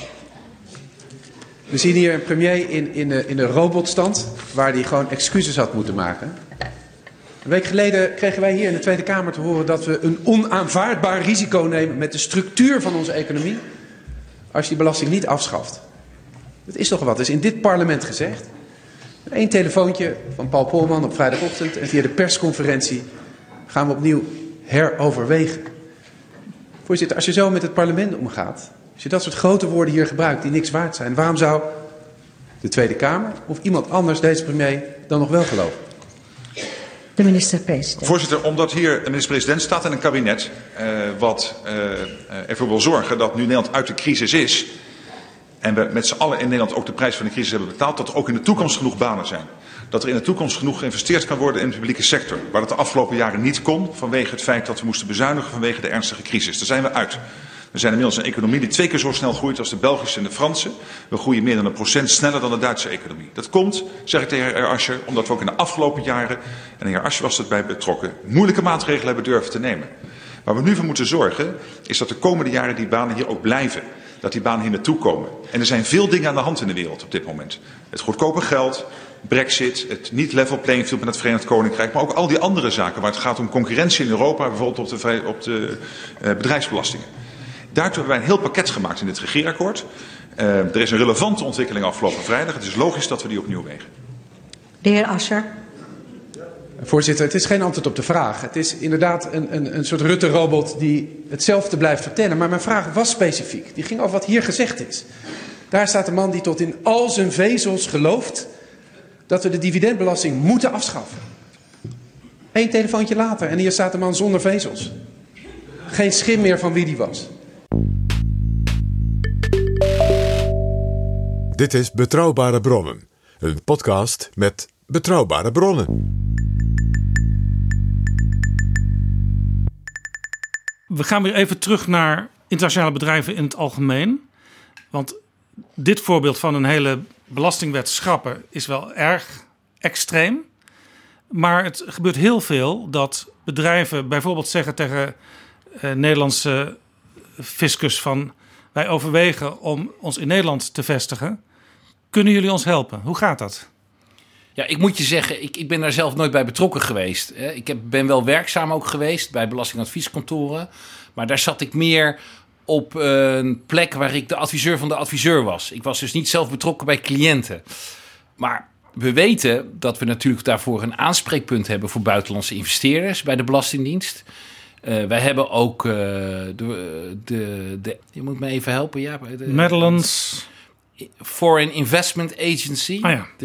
We zien hier een premier in de robotstand, waar hij gewoon excuses had moeten maken. Een week geleden kregen wij hier in de Tweede Kamer te horen dat we een onaanvaardbaar risico nemen met de structuur van onze economie als je die belasting niet afschaft. Dat is toch wat, dat is in dit parlement gezegd. Eén telefoontje van Paul Polman op vrijdagochtend en via de persconferentie gaan we opnieuw heroverwegen. Voorzitter, als je zo met het parlement omgaat, als je dat soort grote woorden hier gebruikt die niks waard zijn, waarom zou de Tweede Kamer of iemand anders deze premier dan nog wel geloven? De minister-president. Voorzitter, omdat hier de minister-president staat en een kabinet wat ervoor wil zorgen dat nu Nederland uit de crisis is en we met z'n allen in Nederland ook de prijs van de crisis hebben betaald, dat er ook in de toekomst genoeg banen zijn. Dat er in de toekomst genoeg geïnvesteerd kan worden in de publieke sector. Waar dat de afgelopen jaren niet kon vanwege het feit dat we moesten bezuinigen vanwege de ernstige crisis. Daar zijn we uit. We zijn inmiddels een economie die 2 keer zo snel groeit als de Belgische en de Franse. We groeien meer dan 1% sneller dan de Duitse economie. Dat komt, zeg ik tegen de heer Asscher, omdat we ook in de afgelopen jaren, en de heer Asscher was erbij betrokken, moeilijke maatregelen hebben durven te nemen. Waar we nu voor moeten zorgen, is dat de komende jaren die banen hier ook blijven. Dat die banen hier naartoe komen. En er zijn veel dingen aan de hand in de wereld op dit moment. Het goedkope geld, Brexit, het niet level playing field met het Verenigd Koninkrijk, maar ook al die andere zaken waar het gaat om concurrentie in Europa, bijvoorbeeld op de bedrijfsbelastingen. Daartoe hebben wij een heel pakket gemaakt in dit regeerakkoord. Er is een relevante ontwikkeling afgelopen vrijdag. Het is logisch dat we die opnieuw wegen. De heer Asscher. Voorzitter, het is geen antwoord op de vraag. Het is inderdaad een soort Rutte-robot die hetzelfde blijft vertellen. Maar mijn vraag was specifiek. Die ging over wat hier gezegd is. Daar staat een man die tot in al zijn vezels gelooft dat we de dividendbelasting moeten afschaffen. 1 telefoontje later en hier staat een man zonder vezels. Geen schim meer van wie die was. Dit is Betrouwbare Bronnen, een podcast met betrouwbare bronnen. We gaan weer even terug naar internationale bedrijven in het algemeen. Want dit voorbeeld van een hele belastingwet schrappen is wel erg extreem. Maar het gebeurt heel veel dat bedrijven bijvoorbeeld zeggen tegen Nederlandse fiscus van wij overwegen om ons in Nederland te vestigen. Kunnen jullie ons helpen? Hoe gaat dat? Ja, ik moet je zeggen, ik ben daar zelf nooit bij betrokken geweest. Ik ben wel werkzaam ook geweest bij belastingadvieskantoren. Maar daar zat ik meer op een plek waar ik de adviseur van de adviseur was. Ik was dus niet zelf betrokken bij cliënten. Maar we weten dat we natuurlijk daarvoor een aanspreekpunt hebben voor buitenlandse investeerders bij de Belastingdienst. Wij hebben ook je moet me even helpen. Ja, Netherlands Foreign Investment Agency. Ah, ja.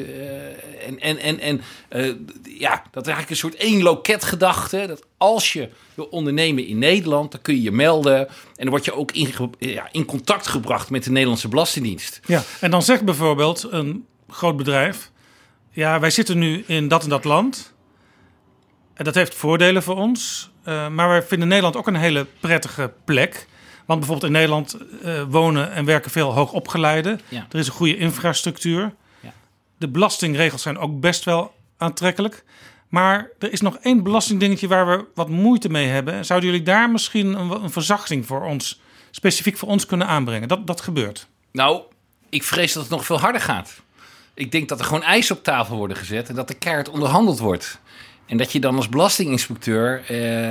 Ja, dat is eigenlijk een soort één loketgedachte. Dat als je wil ondernemen in Nederland, dan kun je je melden. En dan word je ook in contact gebracht met de Nederlandse Belastingdienst. Ja, en dan zegt bijvoorbeeld een groot bedrijf: ja, wij zitten nu in dat en dat land. En dat heeft voordelen voor ons. Maar wij vinden Nederland ook een hele prettige plek. Want bijvoorbeeld in Nederland wonen en werken veel hoogopgeleiden. Ja. Er is een goede infrastructuur. Ja. De belastingregels zijn ook best wel aantrekkelijk. Maar er is nog één belastingdingetje waar we wat moeite mee hebben. Zouden jullie daar misschien een verzachting voor ons, specifiek voor ons, kunnen aanbrengen? Dat gebeurt. Nou, ik vrees dat het nog veel harder gaat. Ik denk dat er gewoon eisen op tafel worden gezet en dat er keihard onderhandeld wordt. En dat je dan als belastinginspecteur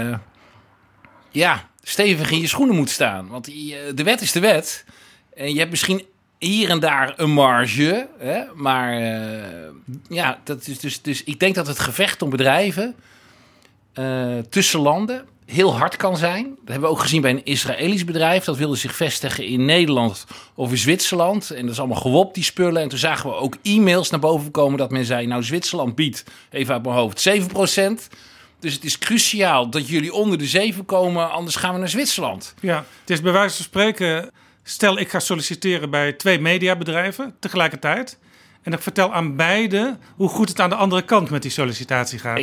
stevig in je schoenen moet staan. Want de wet is de wet. En je hebt misschien hier en daar een marge. Hè? Maar dat is dus ik denk dat het gevecht om bedrijven tussen landen heel hard kan zijn. Dat hebben we ook gezien bij een Israëlisch bedrijf. Dat wilde zich vestigen in Nederland of in Zwitserland. En dat is allemaal gewopt, die spullen. En toen zagen we ook e-mails naar boven komen dat men zei, nou, Zwitserland biedt, even uit mijn hoofd, 7%. Dus het is cruciaal dat jullie onder de 7 komen, anders gaan we naar Zwitserland. Ja, het is bij wijze van spreken Stel, ik ga solliciteren bij 2 mediabedrijven tegelijkertijd. En ik vertel aan beide hoe goed het aan de andere kant met die sollicitatie gaat.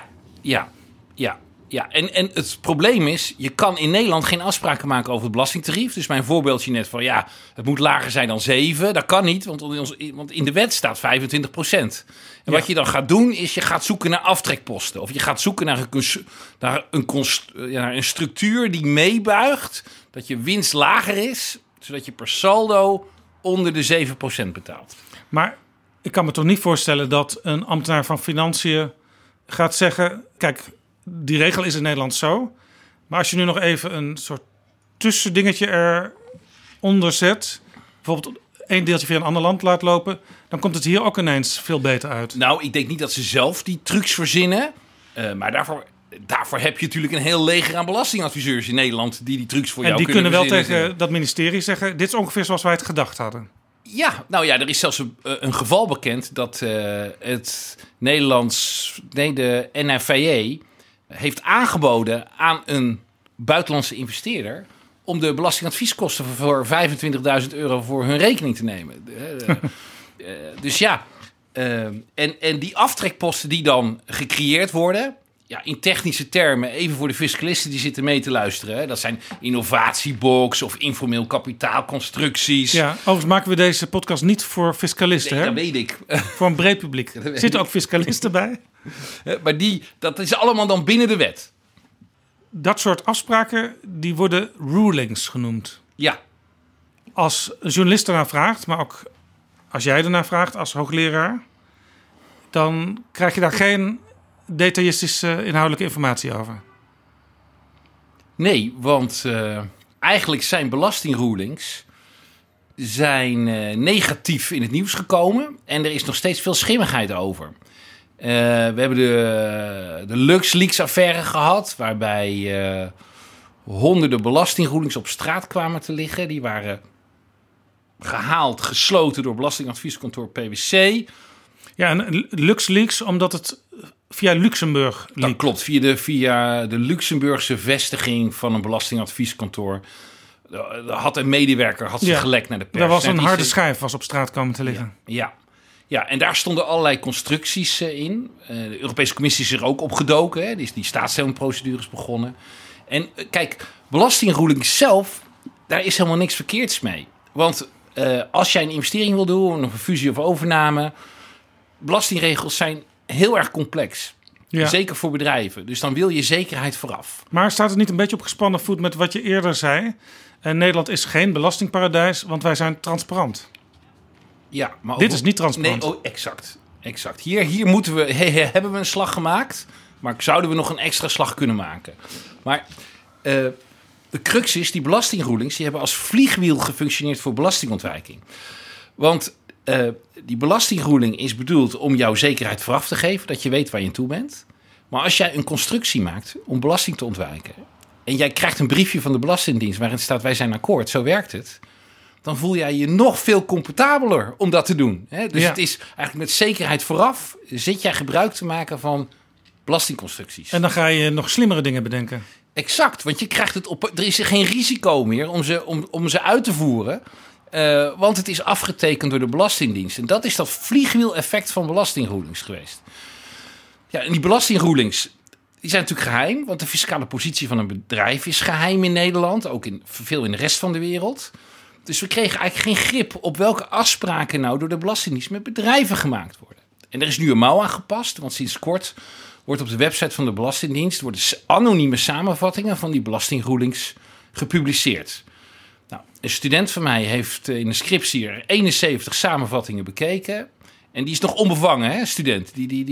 Ja. En het probleem is, je kan in Nederland geen afspraken maken over het belastingtarief. Dus mijn voorbeeldje net van, het moet lager zijn dan 7. Dat kan niet, want in de wet staat 25%. En wat je dan gaat doen, is je gaat zoeken naar aftrekposten. Of je gaat zoeken naar een structuur die meebuigt dat je winst lager is, zodat je per saldo onder de 7% betaalt. Maar ik kan me toch niet voorstellen dat een ambtenaar van Financiën gaat zeggen, kijk, die regel is in Nederland zo. Maar als je nu nog even een soort tussendingetje eronder zet, bijvoorbeeld 1 deeltje via een ander land laat lopen, dan komt het hier ook ineens veel beter uit. Nou, ik denk niet dat ze zelf die trucs verzinnen. Maar daarvoor heb je natuurlijk een heel leger aan belastingadviseurs in Nederland die trucs voor jou kunnen verzinnen. En die kunnen wel tegen dat ministerie zeggen, dit is ongeveer zoals wij het gedacht hadden. Ja, er is zelfs een geval bekend dat de NFVE heeft aangeboden aan een buitenlandse investeerder om de belastingadvieskosten voor €25.000 voor hun rekening te nemen. En die aftrekposten die dan gecreëerd worden, in technische termen, even voor de fiscalisten die zitten mee te luisteren, dat zijn innovatiebox of informeel kapitaalconstructies. Ja, overigens maken we deze podcast niet voor fiscalisten. Nee, dat weet ik. Voor een breed publiek. Er zitten ook fiscalisten bij. Maar dat is allemaal dan binnen de wet. Dat soort afspraken, die worden rulings genoemd. Ja. Als een journalist ernaar vraagt, maar ook als jij ernaar vraagt als hoogleraar, dan krijg je daar geen detaillistische inhoudelijke informatie over. Nee, want eigenlijk zijn belastingrulings negatief in het nieuws gekomen. En er is nog steeds veel schimmigheid over. We hebben de LuxLeaks-affaire gehad, waarbij honderden belastingrulings op straat kwamen te liggen. Die waren gehaald, gesloten door belastingadvieskantoor PwC. Ja, en LuxLeaks, omdat het via Luxemburg liep. Dat klopt, via de Luxemburgse vestiging van een belastingadvieskantoor. Had een medewerker zich gelekt naar de pers. Daar was een harde schijf op straat komen te liggen. Ja, en daar stonden allerlei constructies in. De Europese Commissie is er ook opgedoken. Hè. Die staatssteunprocedures begonnen. En kijk, belastingrulings zelf, daar is helemaal niks verkeerds mee. Want als jij een investering wil doen, of een fusie of overname, belastingregels zijn heel erg complex. Ja. Zeker voor bedrijven. Dus dan wil je zekerheid vooraf. Maar staat het niet een beetje op gespannen voet met wat je eerder zei? Nederland is geen belastingparadijs, want wij zijn transparant. Ja, maar dit is niet transparant. Nee, exact. Hier hebben we een slag gemaakt, maar zouden we nog een extra slag kunnen maken? Maar de crux is, die belastingrulings, die hebben als vliegwiel gefunctioneerd voor belastingontwijking. Want die belastingruling is bedoeld om jouw zekerheid vooraf te geven, dat je weet waar je aan toe bent. Maar als jij een constructie maakt om belasting te ontwijken en jij krijgt een briefje van de Belastingdienst waarin staat wij zijn akkoord, zo werkt het, dan voel jij je nog veel comfortabeler om dat te doen. Hè? Dus het is eigenlijk met zekerheid vooraf zit jij gebruik te maken van belastingconstructies. En dan ga je nog slimmere dingen bedenken. Exact, want je krijgt het op. Er is geen risico meer om ze uit te voeren. Want het is afgetekend door de Belastingdienst. En dat is dat vliegwiel-effect van belastingrulings geweest. Ja, en die belastingrulings die zijn natuurlijk geheim. Want de fiscale positie van een bedrijf is geheim in Nederland. Ook veel in de rest van de wereld. Dus we kregen eigenlijk geen grip op welke afspraken nou door de Belastingdienst met bedrijven gemaakt worden. En er is nu een mouw aangepast. Want sinds kort wordt op de website van de Belastingdienst worden anonieme samenvattingen van die belastingrulings gepubliceerd. Nou, een student van mij heeft in een scriptie er 71 samenvattingen bekeken. En die is nog onbevangen, hè, student.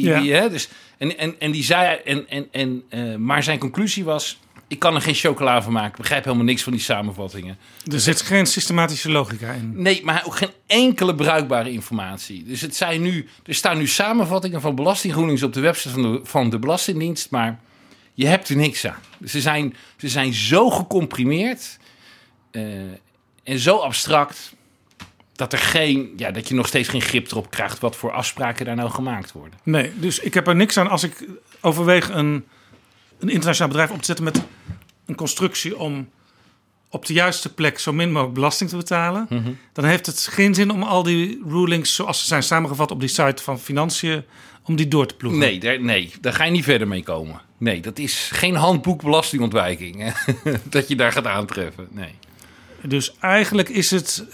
Die zei, maar zijn conclusie was, ik kan er geen chocola van maken. Ik begrijp helemaal niks van die samenvattingen. Er zit geen systematische logica in. Nee, maar ook geen enkele bruikbare informatie. Dus er staan nu samenvattingen van belastingrulings op de website van de Belastingdienst, maar je hebt er niks aan. Dus ze zijn zo gecomprimeerd en zo abstract dat je nog steeds geen grip erop krijgt wat voor afspraken daar nou gemaakt worden. Nee, dus ik heb er niks aan als ik overweeg een internationaal bedrijf op te zetten met een constructie om op de juiste plek zo min mogelijk belasting te betalen, dan heeft het geen zin om al die rulings zoals ze zijn samengevat op die site van Financiën, om die door te ploegen. Nee, daar ga je niet verder mee komen. Nee, dat is geen handboek belastingontwijking. Hè? Dat je daar gaat aantreffen. Nee. Dus eigenlijk is het...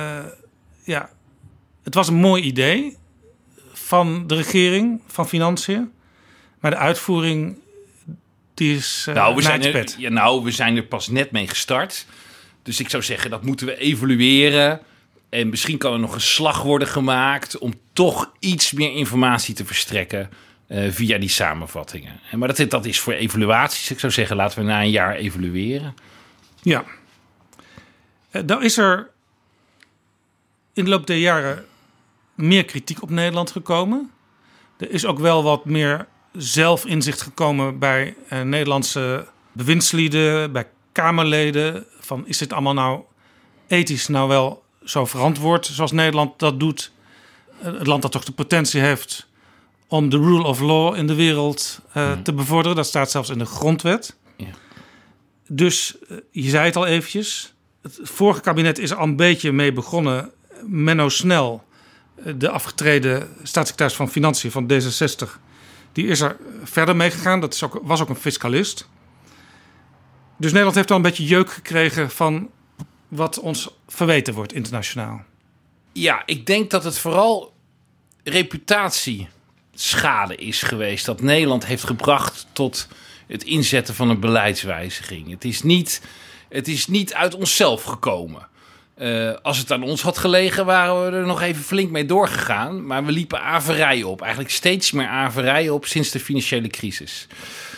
het was een mooi idee van de regering, van Financiën. Maar de uitvoering, die is we zijn er pas net mee gestart. Dus ik zou zeggen, dat moeten we evalueren. En misschien kan er nog een slag worden gemaakt om toch iets meer informatie te verstrekken via die samenvattingen. Maar dat is voor evaluaties. Ik zou zeggen, laten we na een jaar evalueren. Ja. Dan is er in de loop der jaren meer kritiek op Nederland gekomen. Er is ook wel wat meer zelfinzicht gekomen bij Nederlandse bewindslieden, bij Kamerleden. Van, is dit allemaal nou ethisch nou wel zo verantwoord zoals Nederland dat doet? Het land dat toch de potentie heeft om de rule of law in de wereld te bevorderen. Dat staat zelfs in de grondwet. Ja. Dus je zei het al eventjes. Het vorige kabinet is er al een beetje mee begonnen. Menno Snel, de afgetreden staatssecretaris van Financiën van D66... die is er verder mee gegaan. Dat was ook een fiscalist. Dus Nederland heeft al een beetje jeuk gekregen van wat ons verweten wordt internationaal. Ja, ik denk dat het vooral reputatieschade is geweest dat Nederland heeft gebracht tot het inzetten van een beleidswijziging. Het is niet uit onszelf gekomen. Als het aan ons had gelegen, waren we er nog even flink mee doorgegaan. Maar we liepen averij op. Eigenlijk steeds meer averij op sinds de financiële crisis.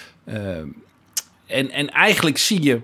En eigenlijk zie je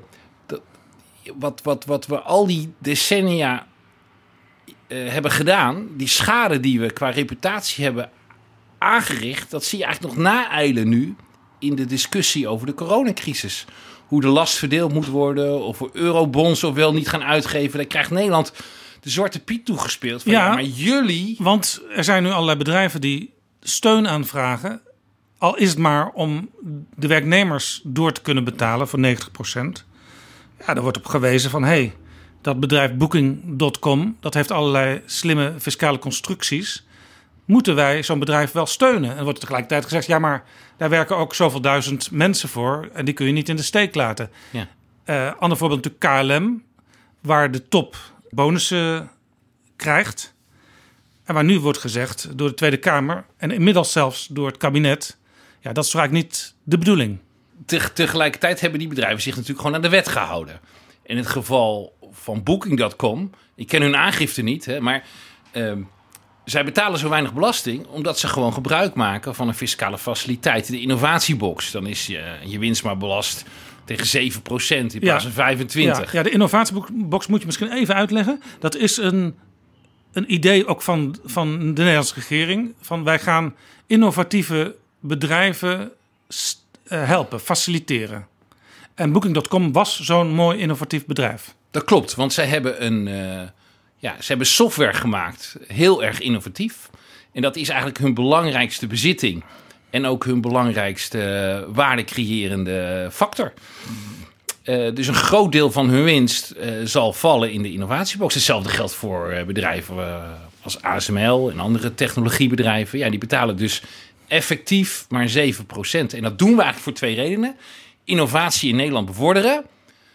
dat wat we al die decennia hebben gedaan, die schade die we qua reputatie hebben aangericht, dat zie je eigenlijk nog naeilen nu in de discussie over de coronacrisis. Hoe de last verdeeld moet worden, of we eurobonds of wel niet gaan uitgeven. Dan krijgt Nederland de zwarte piet toegespeeld. Van, ja, maar jullie... Want er zijn nu allerlei bedrijven die steun aanvragen, al is het maar om de werknemers door te kunnen betalen voor 90%. Ja, daar wordt op gewezen van, hey, dat bedrijf Booking.com, dat heeft allerlei slimme fiscale constructies. Moeten wij zo'n bedrijf wel steunen? En wordt tegelijkertijd gezegd, ja, maar daar werken ook zoveel duizend mensen voor en die kun je niet in de steek laten. Ja. Ander voorbeeld natuurlijk KLM, waar de top bonussen krijgt. En waar nu wordt gezegd door de Tweede Kamer en inmiddels zelfs door het kabinet, ja, dat is eigenlijk niet de bedoeling. Tegelijkertijd hebben die bedrijven zich natuurlijk gewoon aan de wet gehouden. In het geval van Booking.com, ik ken hun aangifte niet, hè, maar zij betalen zo weinig belasting omdat ze gewoon gebruik maken van een fiscale faciliteit. De innovatiebox, dan is je winst maar belast tegen 7% in plaats van 25%. Ja, de innovatiebox moet je misschien even uitleggen. Dat is een idee ook van de Nederlandse regering. Van wij gaan innovatieve bedrijven helpen, faciliteren. En Booking.com was zo'n mooi innovatief bedrijf. Dat klopt, want zij hebben ze hebben software gemaakt, heel erg innovatief. En dat is eigenlijk hun belangrijkste bezitting. En ook hun belangrijkste waardecreërende factor. Dus een groot deel van hun winst zal vallen in de innovatiebox. Hetzelfde geldt voor bedrijven als ASML en andere technologiebedrijven. Ja, die betalen dus effectief maar 7%. En dat doen we eigenlijk voor 2 redenen. Innovatie in Nederland bevorderen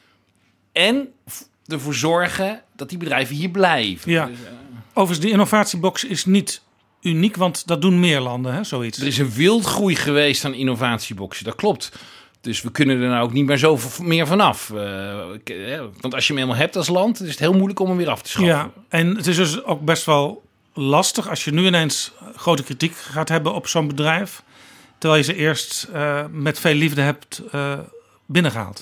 en ervoor zorgen dat die bedrijven hier blijven. Ja. Overigens, die innovatiebox is niet uniek, want dat doen meer landen, hè, zoiets. Er is een wildgroei geweest aan innovatieboxen, dat klopt. Dus we kunnen er nou ook niet meer zoveel meer vanaf. Want als je hem helemaal hebt als land, is het heel moeilijk om hem weer af te schaffen. Ja, en het is dus ook best wel lastig als je nu ineens grote kritiek gaat hebben op zo'n bedrijf, terwijl je ze eerst met veel liefde hebt binnengehaald.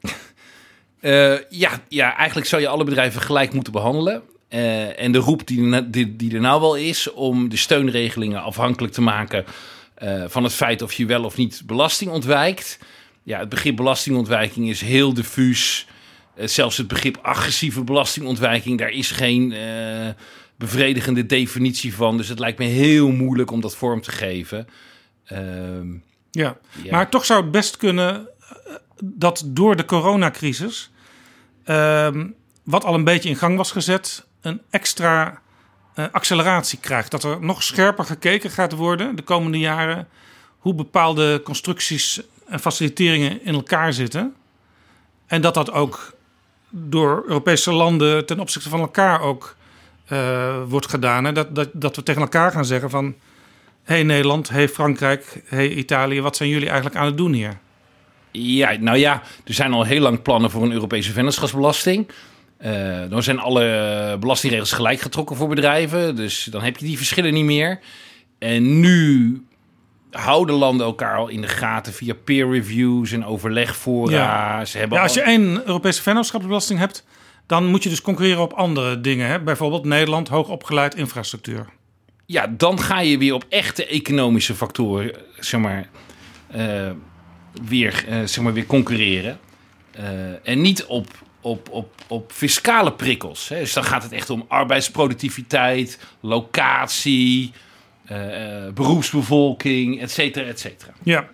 Eigenlijk zou je alle bedrijven gelijk moeten behandelen. En de roep die er nou wel is om de steunregelingen afhankelijk te maken van het feit of je wel of niet belasting ontwijkt. Ja, het begrip belastingontwijking is heel diffuus. Zelfs het begrip agressieve belastingontwijking, daar is geen bevredigende definitie van. Dus het lijkt me heel moeilijk om dat vorm te geven. Maar toch zou het best kunnen dat door de coronacrisis wat al een beetje in gang was gezet, een extra acceleratie krijgt. Dat er nog scherper gekeken gaat worden de komende jaren hoe bepaalde constructies en faciliteringen in elkaar zitten. En dat ook door Europese landen ten opzichte van elkaar ook wordt gedaan. Hè? Dat we tegen elkaar gaan zeggen van, hey Nederland, hey Frankrijk, hey Italië, wat zijn jullie eigenlijk aan het doen hier? Ja, nou ja, er zijn al heel lang plannen voor een Europese vennootschapsbelasting. Dan zijn alle belastingregels gelijk getrokken voor bedrijven. Dus dan heb je die verschillen niet meer. En nu houden landen elkaar al in de gaten via peer reviews en overlegfora. Ja. Als je één Europese vennootschapsbelasting hebt, dan moet je dus concurreren op andere dingen. Hè? Bijvoorbeeld Nederland, hoogopgeleid infrastructuur. Ja, dan ga je weer op echte economische factoren, weer concurreren. En niet op fiscale prikkels. Hè. Dus dan gaat het echt om arbeidsproductiviteit, locatie, beroepsbevolking, et cetera, et cetera. Ja.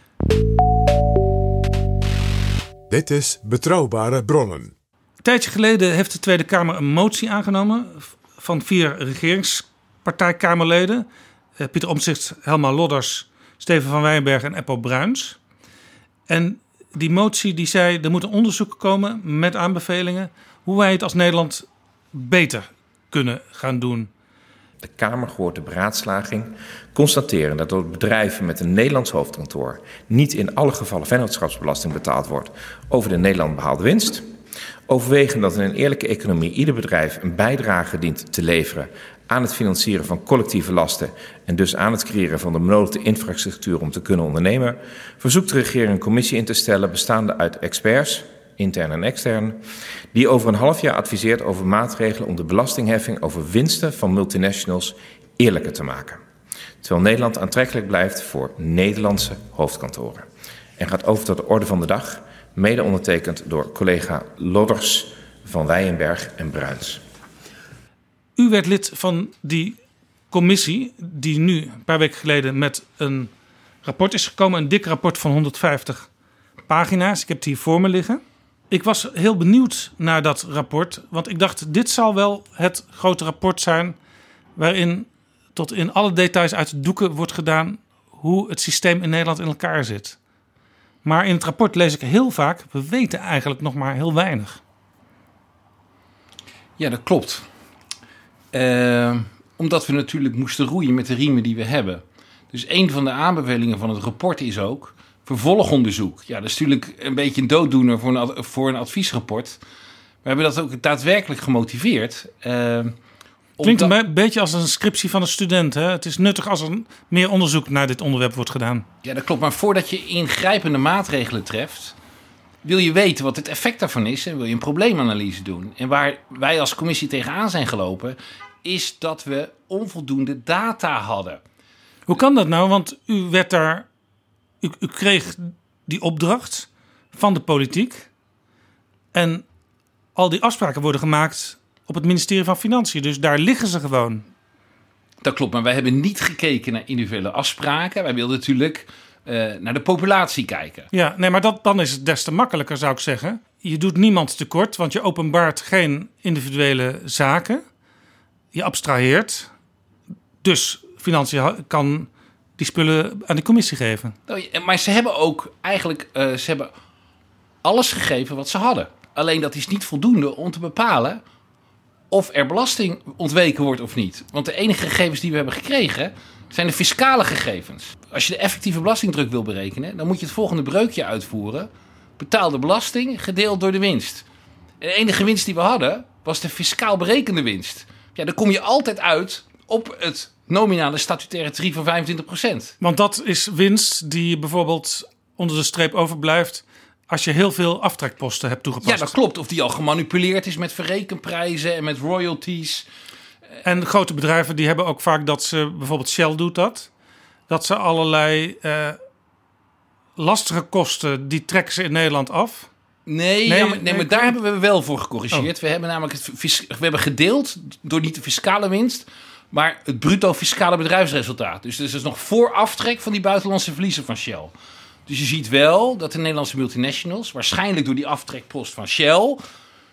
Dit is Betrouwbare Bronnen. Een tijdje geleden heeft de Tweede Kamer een motie aangenomen van 4 regeringspartijkamerleden. Pieter Omtzigt, Helma Lodders, Steven van Wijnbergen en Eppo Bruins. En die motie die zei, er moet een onderzoek komen met aanbevelingen hoe wij het als Nederland beter kunnen gaan doen. De Kamer gehoord de beraadslaging constateren dat door bedrijven met een Nederlands hoofdkantoor niet in alle gevallen vennootschapsbelasting betaald wordt over de in Nederland behaalde winst. Overwegen dat in een eerlijke economie ieder bedrijf een bijdrage dient te leveren aan het financieren van collectieve lasten en dus aan het creëren van de benodigde infrastructuur om te kunnen ondernemen, verzoekt de regering een commissie in te stellen bestaande uit experts, intern en extern, die over een half jaar adviseert over maatregelen om de belastingheffing over winsten van multinationals eerlijker te maken. Terwijl Nederland aantrekkelijk blijft voor Nederlandse hoofdkantoren. En gaat over tot de orde van de dag, mede ondertekend door collega Lodders, Van Wijnberg en Bruins. U werd lid van die commissie die nu een paar weken geleden met een rapport is gekomen. Een dik rapport van 150 pagina's. Ik heb het hier voor me liggen. Ik was heel benieuwd naar dat rapport. Want ik dacht, dit zal wel het grote rapport zijn waarin tot in alle details uit de doeken wordt gedaan hoe het systeem in Nederland in elkaar zit. Maar in het rapport lees ik heel vaak, we weten eigenlijk nog maar heel weinig. Ja, dat klopt. Omdat we natuurlijk moesten roeien met de riemen die we hebben. Dus een van de aanbevelingen van het rapport is ook vervolgonderzoek. Ja, dat is natuurlijk een beetje een dooddoener voor een adviesrapport. We hebben dat ook daadwerkelijk gemotiveerd. Klinkt een beetje als een scriptie van een student. Hè? Het is nuttig als er meer onderzoek naar dit onderwerp wordt gedaan. Ja, dat klopt. Maar voordat je ingrijpende maatregelen treft, wil je weten wat het effect daarvan is en wil je een probleemanalyse doen. En waar wij als commissie tegenaan zijn gelopen, is dat we onvoldoende data hadden. Hoe kan dat nou? Want u werd daar, u kreeg die opdracht van de politiek en al die afspraken worden gemaakt op het ministerie van Financiën. Dus daar liggen ze gewoon. Dat klopt, maar wij hebben niet gekeken naar individuele afspraken. Wij wilden natuurlijk naar de populatie kijken. Ja, nee, maar dan is het des te makkelijker, zou ik zeggen. Je doet niemand tekort, want je openbaart geen individuele zaken. Je abstraheert. Dus Financiën kan die spullen aan de commissie geven. Maar ze hebben ook eigenlijk ze hebben alles gegeven wat ze hadden. Alleen dat is niet voldoende om te bepalen of er belasting ontweken wordt of niet. Want de enige gegevens die we hebben gekregen zijn de fiscale gegevens. Als je de effectieve belastingdruk wil berekenen, dan moet je het volgende breukje uitvoeren. Betaalde belasting gedeeld door de winst. En de enige winst die we hadden was de fiscaal berekende winst. Ja, dan kom je altijd uit op het nominale statutaire tarief van 25%. Want dat is winst die bijvoorbeeld onder de streep overblijft als je heel veel aftrekposten hebt toegepast. Ja, dat klopt. Of die al gemanipuleerd is met verrekenprijzen en met royalties. En grote bedrijven die hebben ook vaak dat ze, bijvoorbeeld Shell doet dat ze allerlei lastige kosten, die trekken ze in Nederland af. Nee, maar daar hebben we wel voor gecorrigeerd. We hebben namelijk we hebben gedeeld door niet de fiscale winst, maar het bruto fiscale bedrijfsresultaat. Dus dat is nog voor aftrek van die buitenlandse verliezen van Shell. Dus je ziet wel dat de Nederlandse multinationals, waarschijnlijk door die aftrekpost van Shell,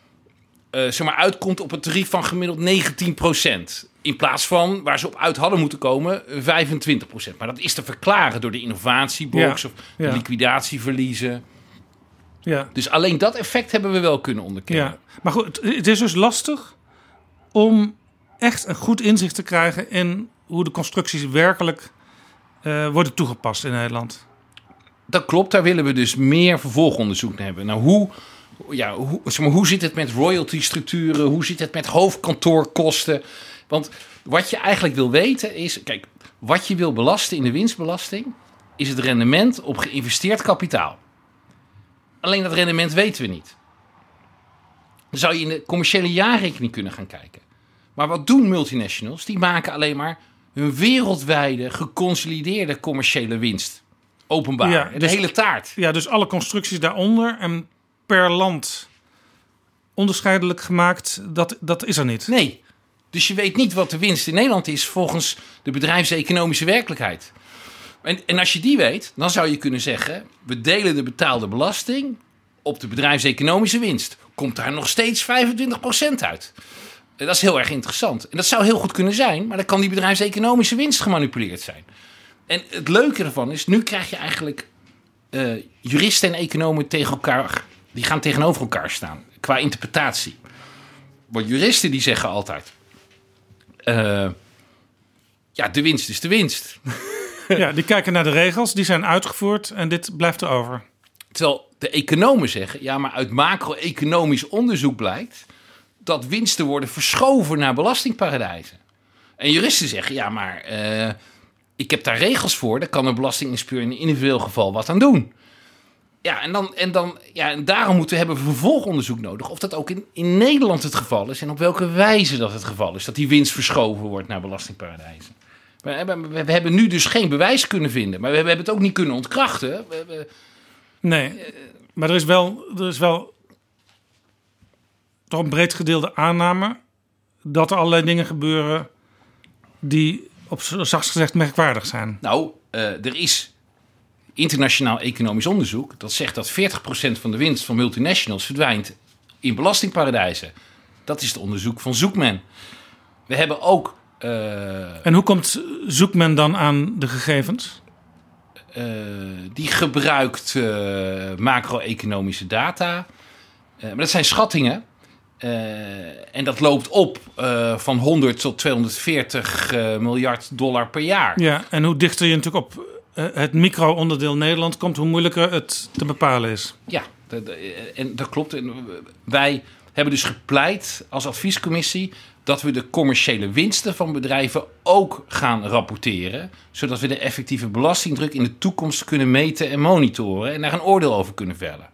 uitkomt op een tarief van gemiddeld 19%. In plaats van waar ze op uit hadden moeten komen, 25%. Maar dat is te verklaren door de innovatiebox of de liquidatieverliezen. Ja. Dus alleen dat effect hebben we wel kunnen onderkennen. Ja. Maar goed, het is dus lastig om echt een goed inzicht te krijgen in hoe de constructies werkelijk worden toegepast in Nederland. Dat klopt, daar willen we dus meer vervolgonderzoek naar hebben. Nou, hoe zit het met royalty-structuren? Hoe zit het met hoofdkantoorkosten? Want wat je eigenlijk wil weten is... Kijk, wat je wil belasten in de winstbelasting is het rendement op geïnvesteerd kapitaal. Alleen dat rendement weten we niet. Dan zou je in de commerciële jaarrekening kunnen gaan kijken. Maar wat doen multinationals? Die maken alleen maar hun wereldwijde geconsolideerde commerciële winst openbaar. Ja, de hele taart. Ja, dus alle constructies daaronder en per land onderscheidelijk gemaakt, dat is er niet. Nee, dus je weet niet wat de winst in Nederland is volgens de bedrijfseconomische werkelijkheid. En als je die weet, dan zou je kunnen zeggen, we delen de betaalde belasting op de bedrijfseconomische winst. Komt daar nog steeds 25% uit. Dat is heel erg interessant. En dat zou heel goed kunnen zijn, maar dan kan die bedrijfseconomische winst gemanipuleerd zijn. En het leuke ervan is, nu krijg je eigenlijk juristen en economen tegen elkaar, die gaan tegenover elkaar staan qua interpretatie. Want juristen die zeggen altijd, de winst is de winst. Ja, die kijken naar de regels, die zijn uitgevoerd en dit blijft erover. Terwijl de economen zeggen, ja, maar uit macro-economisch onderzoek blijkt dat winsten worden verschoven naar belastingparadijzen. En juristen zeggen, ja, maar ik heb daar regels voor, daar kan een belastinginspecteur in een individueel geval wat aan doen. Ja, en daarom hebben we vervolgonderzoek nodig of dat ook in Nederland het geval is en op welke wijze dat het geval is, dat die winst verschoven wordt naar belastingparadijzen. We hebben nu dus geen bewijs kunnen vinden, maar we hebben het ook niet kunnen ontkrachten. Nee, maar er is wel toch een breed gedeelde aanname dat er allerlei dingen gebeuren die op zachtst gezegd merkwaardig zijn. Nou, er is internationaal economisch onderzoek dat zegt dat 40% van de winst van multinationals verdwijnt in belastingparadijzen. Dat is het onderzoek van Zoekman. We hebben ook... En hoe komt Zoekman dan aan de gegevens? Die gebruikt macro-economische data. Maar dat zijn schattingen. En dat loopt op van 100 tot 240 miljard dollar per jaar. Ja, en hoe dichter je natuurlijk op het micro-onderdeel Nederland komt, hoe moeilijker het te bepalen is. Ja, en dat klopt. En wij hebben dus gepleit als adviescommissie dat we de commerciële winsten van bedrijven ook gaan rapporteren, zodat we de effectieve belastingdruk in de toekomst kunnen meten en monitoren en daar een oordeel over kunnen vellen.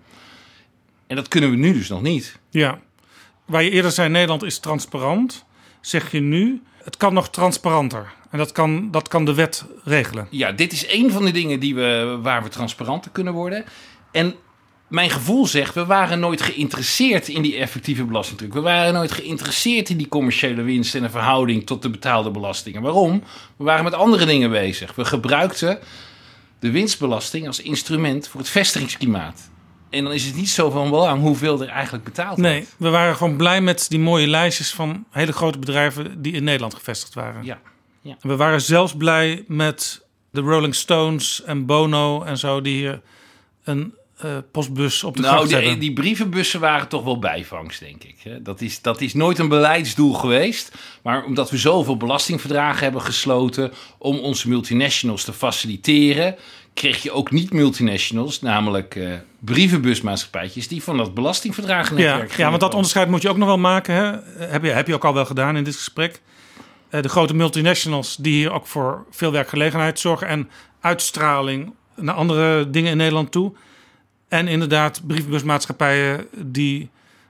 En dat kunnen we nu dus nog niet. Ja, waar je eerder zei Nederland is transparant, zeg je nu het kan nog transparanter. En dat kan de wet regelen. Ja, dit is een van de dingen waar we transparanter kunnen worden. En mijn gevoel zegt, we waren nooit geïnteresseerd in die effectieve belastingdruk. We waren nooit geïnteresseerd in die commerciële winst en de verhouding tot de betaalde belastingen. Waarom? We waren met andere dingen bezig. We gebruikten de winstbelasting als instrument voor het vestigingsklimaat. En dan is het niet zo van belang hoeveel er eigenlijk betaald wordt. Nee, we waren gewoon blij met die mooie lijstjes van hele grote bedrijven die in Nederland gevestigd waren. Ja. Ja. We waren zelfs blij met de Rolling Stones en Bono en zo die hier een postbus op de gracht hebben. Die brievenbussen waren toch wel bijvangst, denk ik. Dat is nooit een beleidsdoel geweest. Maar omdat we zoveel belastingverdragen hebben gesloten om onze multinationals te faciliteren, kreeg je ook niet multinationals, namelijk brievenbusmaatschappijtjes die van dat belastingverdragennetwerk Ja, want dat onderscheid moet je ook nog wel maken. Hè? Heb je ook al wel gedaan in dit gesprek. De grote multinationals die hier ook voor veel werkgelegenheid zorgen en uitstraling naar andere dingen in Nederland toe. En inderdaad brievenbusmaatschappijen die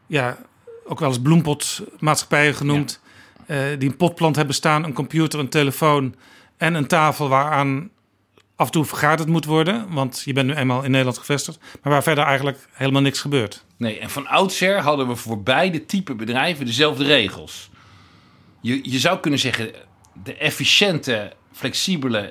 ook wel eens bloempotmaatschappijen genoemd. Ja. Die een potplant hebben staan, een computer, een telefoon en een tafel waaraan af en toe vergaderd moet worden. Want je bent nu eenmaal in Nederland gevestigd. Maar waar verder eigenlijk helemaal niks gebeurt. Nee, en van oudsher hadden we voor beide type bedrijven dezelfde regels. Je zou kunnen zeggen, de efficiënte, flexibele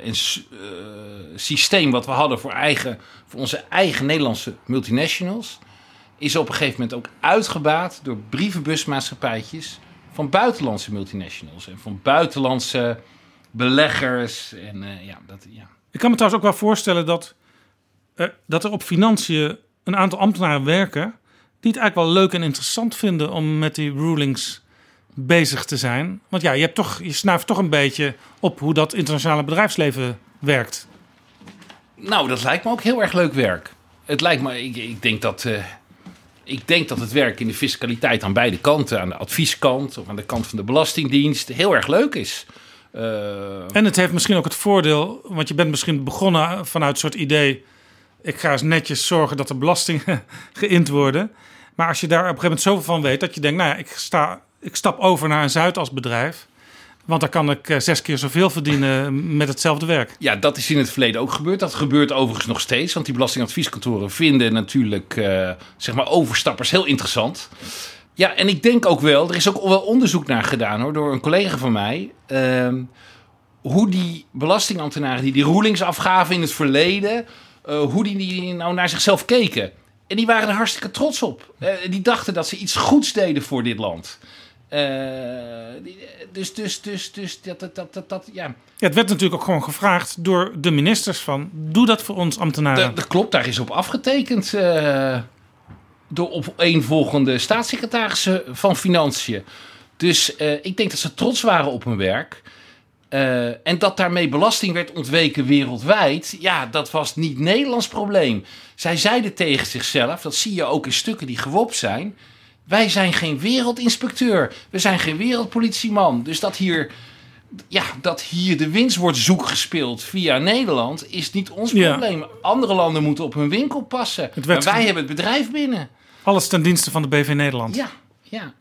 systeem wat we hadden voor onze eigen Nederlandse multinationals is op een gegeven moment ook uitgebaat door brievenbusmaatschappijtjes van buitenlandse multinationals en van buitenlandse beleggers. Ik kan me trouwens ook wel voorstellen dat er op financiën een aantal ambtenaren werken die het eigenlijk wel leuk en interessant vinden om met die rulings bezig te zijn. Want ja, je snuift toch een beetje op hoe dat internationale bedrijfsleven werkt. Nou, dat lijkt me ook heel erg leuk werk. Het lijkt me, ik denk dat het werk in de fiscaliteit aan beide kanten, aan de advieskant of aan de kant van de Belastingdienst, heel erg leuk is. En het heeft misschien ook het voordeel, want je bent misschien begonnen vanuit een soort idee, ik ga eens netjes zorgen dat de belastingen geïnd worden. Maar als je daar op een gegeven moment zoveel van weet, dat je denkt, nou ja, ik stap over naar een Zuidas bedrijf, want daar kan ik 6 keer zoveel verdienen met hetzelfde werk. Ja, dat is in het verleden ook gebeurd. Dat gebeurt overigens nog steeds. Want die belastingadvieskantoren vinden natuurlijk overstappers heel interessant. Ja, en ik denk ook wel, er is ook wel onderzoek naar gedaan hoor, door een collega van mij. Hoe die belastingambtenaren die rulings afgaven in het verleden, hoe die nou naar zichzelf keken. En die waren er hartstikke trots op. Die dachten dat ze iets goeds deden voor dit land. Ja, het werd natuurlijk ook gewoon gevraagd door de ministers van, doe dat voor ons ambtenaren. Dat klopt, daar is op afgetekend door opeenvolgende staatssecretarissen van Financiën. Dus ik denk dat ze trots waren op hun werk. En dat daarmee belasting werd ontweken wereldwijd, ja, dat was niet Nederlands probleem. Zij zeiden tegen zichzelf, dat zie je ook in stukken die gewopt zijn, wij zijn geen wereldinspecteur, we zijn geen wereldpolitieman. Dus dat hier de winst wordt zoekgespeeld via Nederland is niet ons probleem. Ja. Andere landen moeten op hun winkel passen. Maar wij hebben het bedrijf binnen. Alles ten dienste van de BV Nederland. Ja.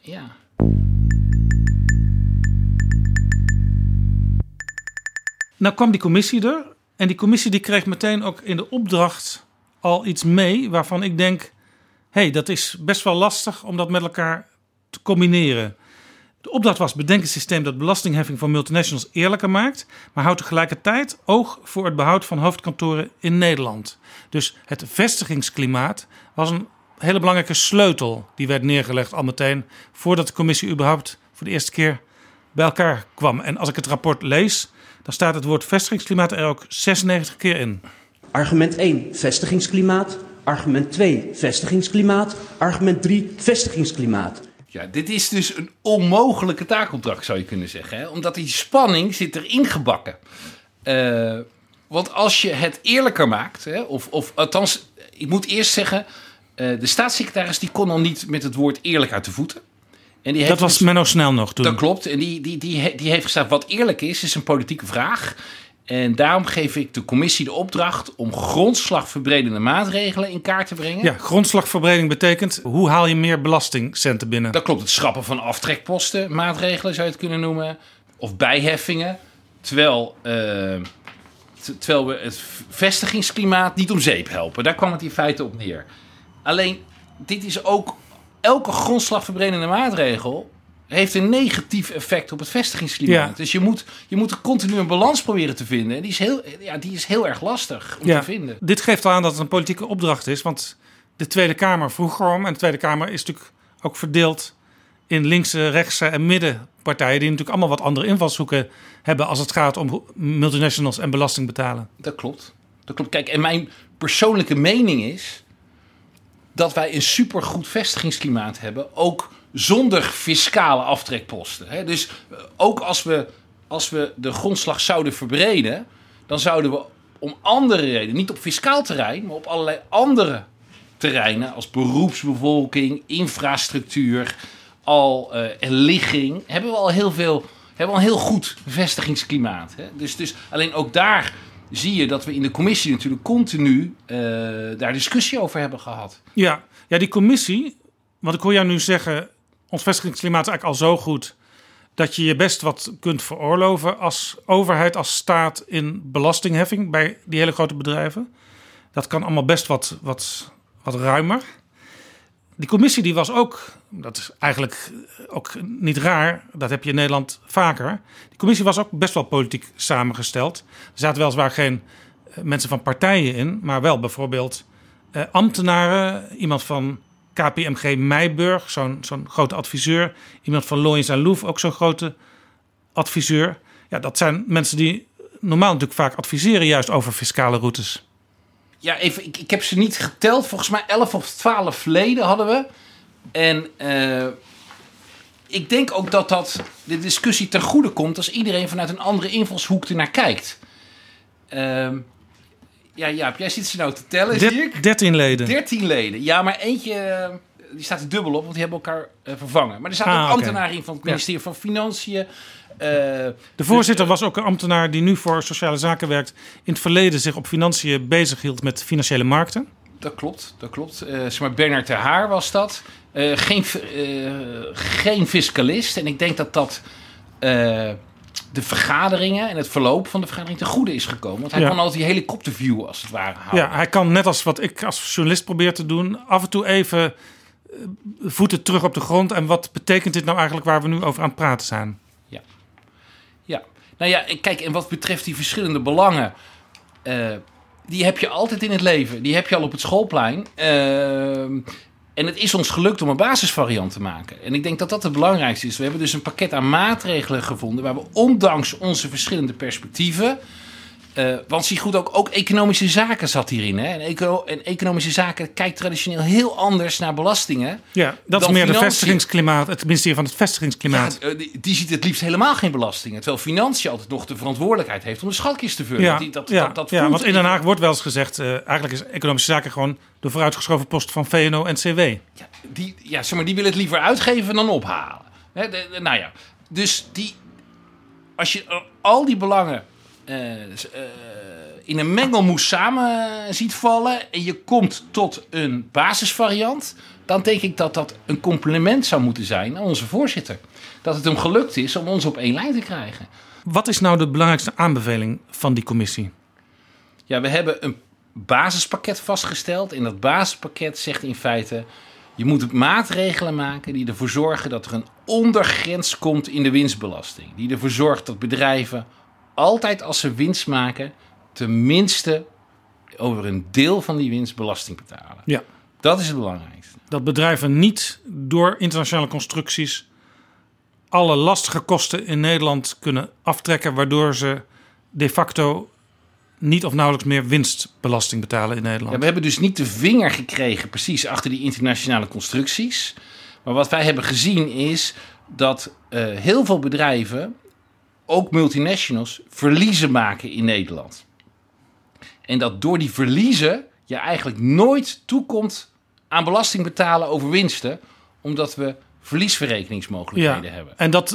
Nou kwam die commissie er. En die commissie die kreeg meteen ook in de opdracht al iets mee waarvan ik denk, dat is best wel lastig om dat met elkaar te combineren. De opdracht was: bedenk een systeem dat belastingheffing voor multinationals eerlijker maakt, maar houdt tegelijkertijd oog voor het behoud van hoofdkantoren in Nederland. Dus het vestigingsklimaat was een hele belangrijke sleutel die werd neergelegd al meteen voordat de commissie überhaupt voor de eerste keer bij elkaar kwam. En als ik het rapport lees, dan staat het woord vestigingsklimaat er ook 96 keer in. Argument 1, vestigingsklimaat. Argument 2, vestigingsklimaat. Argument 3, vestigingsklimaat. Ja, dit is dus een onmogelijke taakopdracht, zou je kunnen zeggen. Hè? Omdat die spanning zit erin gebakken. Want als je het eerlijker maakt, of althans, ik moet eerst zeggen, de staatssecretaris die kon al niet met het woord eerlijk uit de voeten. En die dat was Menno Snel nog toen. Dat klopt. En die heeft gezegd, wat eerlijk is een politieke vraag. En daarom geef ik de commissie de opdracht om grondslagverbredende maatregelen in kaart te brengen. Ja, grondslagverbreding betekent, hoe haal je meer belastingcenten binnen? Dat klopt, het schrappen van aftrekposten, maatregelen zou je het kunnen noemen. Of bijheffingen. Terwijl we het vestigingsklimaat niet om zeep helpen. Daar kwam het in feite op neer. Alleen, dit is ook, elke grondslagverbredende maatregel heeft een negatief effect op het vestigingsklimaat. Ja. Dus je moet continu een balans proberen te vinden. En die is heel erg lastig om te vinden. Dit geeft al aan dat het een politieke opdracht is. Want de Tweede Kamer vroeg erom. En de Tweede Kamer is natuurlijk ook verdeeld in linkse, rechtse en middenpartijen. Die natuurlijk allemaal wat andere invalshoeken hebben als het gaat om multinationals en belasting betalen. Dat klopt. Kijk, en mijn persoonlijke mening is dat wij een supergoed vestigingsklimaat hebben. Ook zonder fiscale aftrekposten. Dus ook als we de grondslag zouden verbreden, dan zouden we om andere redenen, niet op fiscaal terrein, maar op allerlei andere terreinen als beroepsbevolking, infrastructuur, en ligging, hebben we al een heel goed vestigingsklimaat. Dus alleen ook daar zie je dat we in de commissie natuurlijk continu daar discussie over hebben gehad. Ja, die commissie, want ik hoor jou nu zeggen, ons vestigingsklimaat is eigenlijk al zo goed dat je best wat kunt veroorloven als overheid, als staat in belastingheffing bij die hele grote bedrijven. Dat kan allemaal best wat ruimer. Die commissie die was ook, dat is eigenlijk ook niet raar, dat heb je in Nederland vaker. Die commissie was ook best wel politiek samengesteld. Er zaten weliswaar geen mensen van partijen in, maar wel bijvoorbeeld ambtenaren, iemand van KPMG Meijburg, zo'n grote adviseur. Iemand van Loyens & Loeff, ook zo'n grote adviseur. Ja, dat zijn mensen die normaal natuurlijk vaak adviseren juist over fiscale routes. Ja, even, ik heb ze niet geteld. Volgens mij 11 of 12 leden hadden we. En ik denk ook dat de discussie ten goede komt als iedereen vanuit een andere invalshoek ernaar kijkt. Jaap, jij zit ze nou te tellen, zie ik. 13 leden. 13 leden. Ja, maar eentje, die staat er dubbel op, want die hebben elkaar vervangen. Maar er staat ook ambtenaar in van het ministerie van Financiën. De voorzitter was ook een ambtenaar die nu voor sociale zaken werkt. In het verleden zich op financiën bezighield met financiële markten. Dat klopt. Maar Bernard de Haar was dat. Geen fiscalist. En ik denk dat de vergaderingen en het verloop van de vergadering ten goede is gekomen. Want hij kon altijd die helikopterview als het ware houden. Ja, hij kan net als wat ik als journalist probeer te doen, af en toe even voeten terug op de grond. En wat betekent dit nou eigenlijk waar we nu over aan het praten zijn? Ja. Nou ja, kijk, en wat betreft die verschillende belangen, die heb je altijd in het leven. Die heb je al op het schoolplein. En het is ons gelukt om een basisvariant te maken. En ik denk dat dat het belangrijkste is. We hebben dus een pakket aan maatregelen gevonden waar we ondanks onze verschillende perspectieven, want zie goed, ook economische zaken zat hierin. Hè? En economische zaken kijkt traditioneel heel anders naar belastingen. Ja, dat is meer de vestigingsklimaat, het ministerie van het vestigingsklimaat. Ja, die ziet het liefst helemaal geen belastingen. Terwijl Financiën altijd nog de verantwoordelijkheid heeft om de schatkist te vullen. Want in Den Haag wordt wel eens gezegd, eigenlijk is economische zaken gewoon de vooruitgeschoven post van VNO-NCW. Ja, die willen het liever uitgeven dan ophalen. Dus als je al die belangen in een mengelmoes samen ziet vallen en je komt tot een basisvariant, dan denk ik dat dat een compliment zou moeten zijn aan onze voorzitter. Dat het hem gelukt is om ons op één lijn te krijgen. Wat is nou de belangrijkste aanbeveling van die commissie? Ja, we hebben een basispakket vastgesteld. En dat basispakket zegt in feite, je moet maatregelen maken die ervoor zorgen dat er een ondergrens komt in de winstbelasting. Die ervoor zorgt dat bedrijven altijd als ze winst maken, tenminste over een deel van die winst belasting betalen. Ja. Dat is het belangrijkste. Dat bedrijven niet door internationale constructies alle lastige kosten in Nederland kunnen aftrekken, waardoor ze de facto niet of nauwelijks meer winstbelasting betalen in Nederland. Ja, we hebben dus niet de vinger gekregen precies achter die internationale constructies. Maar wat wij hebben gezien is dat heel veel bedrijven, ook multinationals, verliezen maken in Nederland. En dat door die verliezen je eigenlijk nooit toekomt aan belasting betalen over winsten, omdat we verliesverrekeningsmogelijkheden hebben. En dat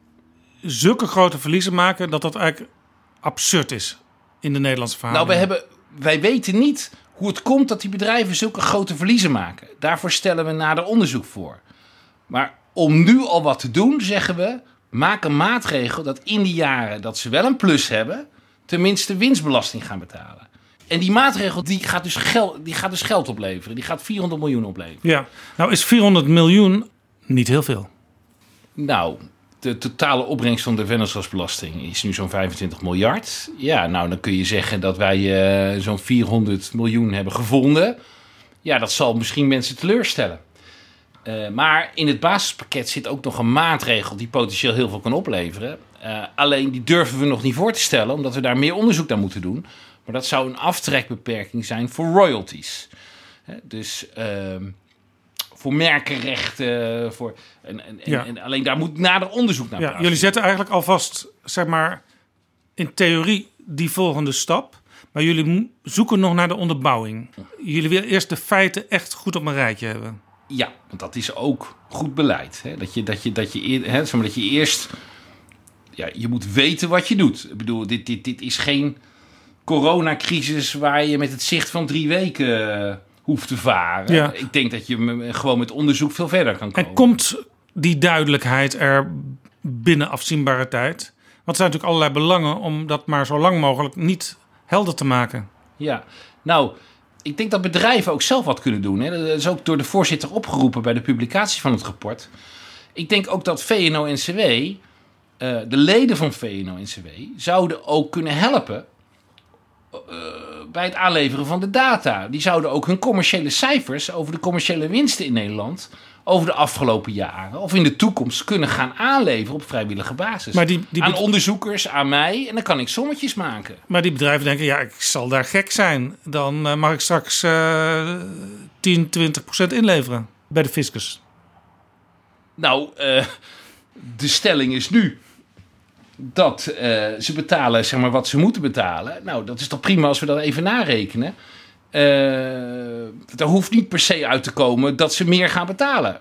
zulke grote verliezen maken, dat eigenlijk absurd is in de Nederlandse verhoudingen. Nou, wij weten niet hoe het komt dat die bedrijven zulke grote verliezen maken. Daarvoor stellen we nader onderzoek voor. Maar om nu al wat te doen, zeggen we, maak een maatregel dat in die jaren dat ze wel een plus hebben, tenminste winstbelasting gaan betalen. En die maatregel die gaat dus geld opleveren. Die gaat 400 miljoen opleveren. Ja, nou is 400 miljoen niet heel veel. Nou, de totale opbrengst van de vennootschapsbelasting is nu zo'n 25 miljard. Ja, nou dan kun je zeggen dat wij zo'n 400 miljoen hebben gevonden. Ja, dat zal misschien mensen teleurstellen. Maar in het basispakket zit ook nog een maatregel die potentieel heel veel kan opleveren. Alleen die durven we nog niet voor te stellen, omdat we daar meer onderzoek naar moeten doen. Maar dat zou een aftrekbeperking zijn voor royalties. Dus voor merkenrechten. En alleen daar moet nader onderzoek naar plaatsen. Jullie zetten eigenlijk alvast, zeg maar, in theorie die volgende stap. Maar jullie zoeken nog naar de onderbouwing. Jullie willen eerst de feiten echt goed op een rijtje hebben. Ja, want dat is ook goed beleid. Hè? Dat je eerst, je moet weten wat je doet. Ik bedoel, dit is geen coronacrisis waar je met het zicht van 3 weken hoeft te varen. Ja. Ik denk dat je gewoon met onderzoek veel verder kan komen. En komt die duidelijkheid er binnen afzienbare tijd? Want er zijn natuurlijk allerlei belangen om dat maar zo lang mogelijk niet helder te maken. Ja, nou, ik denk dat bedrijven ook zelf wat kunnen doen. Hè. Dat is ook door de voorzitter opgeroepen bij de publicatie van het rapport. Ik denk ook dat VNO-NCW, de leden van VNO-NCW, zouden ook kunnen helpen bij het aanleveren van de data. Die zouden ook hun commerciële cijfers over de commerciële winsten in Nederland over de afgelopen jaren of in de toekomst kunnen gaan aanleveren op vrijwillige basis. Maar aan onderzoekers, aan mij, en dan kan ik sommetjes maken. Maar die bedrijven denken, ja, ik zal daar gek zijn. Dan mag ik straks 10-20% inleveren bij de fiscus. Nou, de stelling is nu dat ze betalen, zeg maar, wat ze moeten betalen. Nou, dat is toch prima als we dat even narekenen. Daar hoeft niet per se uit te komen dat ze meer gaan betalen.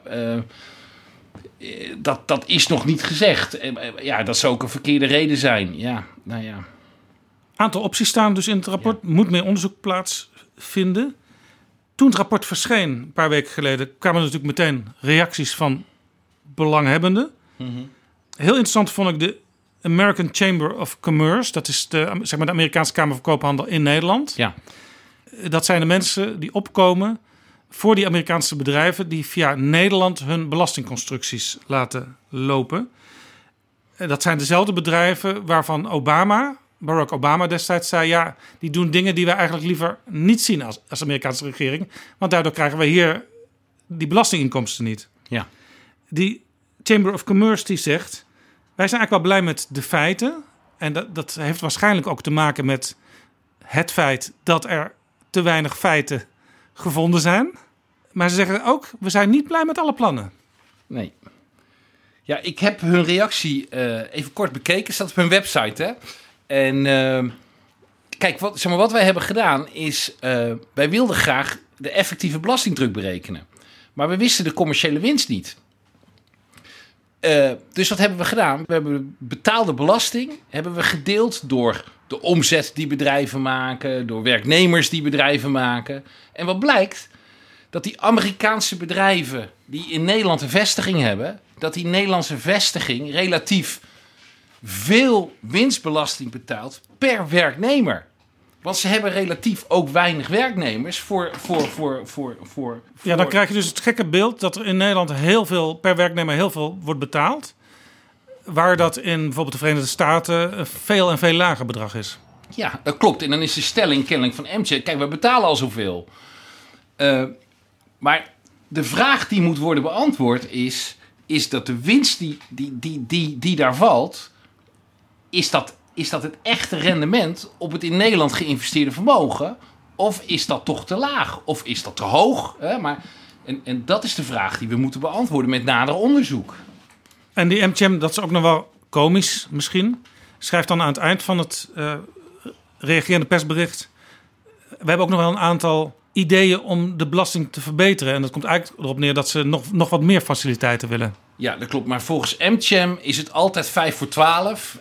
Dat is nog niet gezegd. Ja, dat zou ook een verkeerde reden zijn. Ja, nou ja. Aantal opties staan dus in het rapport. Ja. Moet meer onderzoek plaatsvinden. Toen het rapport verscheen, een paar weken geleden, kwamen er natuurlijk meteen reacties van belanghebbenden. Mm-hmm. Heel interessant vond ik de American Chamber of Commerce. Dat is de Amerikaanse Kamer van Koophandel in Nederland. Ja. Dat zijn de mensen die opkomen voor die Amerikaanse bedrijven die via Nederland hun belastingconstructies laten lopen. Dat zijn dezelfde bedrijven waarvan Barack Obama destijds zei, ja, die doen dingen die wij eigenlijk liever niet zien als Amerikaanse regering, want daardoor krijgen wij hier die belastinginkomsten niet. Ja. Die Chamber of Commerce die zegt, wij zijn eigenlijk wel blij met de feiten en dat heeft waarschijnlijk ook te maken met het feit dat er te weinig feiten gevonden zijn. Maar ze zeggen ook, we zijn niet blij met alle plannen. Nee. Ja, ik heb hun reactie even kort bekeken. Staat op hun website, hè. En kijk, wat wij hebben gedaan is, wij wilden graag de effectieve belastingdruk berekenen. Maar we wisten de commerciële winst niet. Dus wat hebben we gedaan? We hebben betaalde belasting gedeeld door de omzet die bedrijven maken, door werknemers die bedrijven maken. En wat blijkt? Dat die Amerikaanse bedrijven die in Nederland een vestiging hebben, dat die Nederlandse vestiging relatief veel winstbelasting betaalt per werknemer. Want ze hebben relatief ook weinig werknemers voor. Ja, dan krijg je dus het gekke beeld dat er in Nederland per werknemer heel veel wordt betaald. Waar dat in bijvoorbeeld de Verenigde Staten veel en veel lager bedrag is. Ja, dat klopt. En dan is de stelling kennelijk van MJ, kijk, we betalen al zoveel. Maar de vraag die moet worden beantwoord is dat de winst die daar valt, is dat het echte rendement op het in Nederland geïnvesteerde vermogen? Of is dat toch te laag? Of is dat te hoog? En dat is de vraag die we moeten beantwoorden met nader onderzoek. En die MCM, dat is ook nog wel komisch misschien, schrijft dan aan het eind van het reagerende persbericht, we hebben ook nog wel een aantal ideeën om de belasting te verbeteren. En dat komt eigenlijk erop neer dat ze nog wat meer faciliteiten willen. Ja, dat klopt. Maar volgens MCM is het altijd 5 voor 12.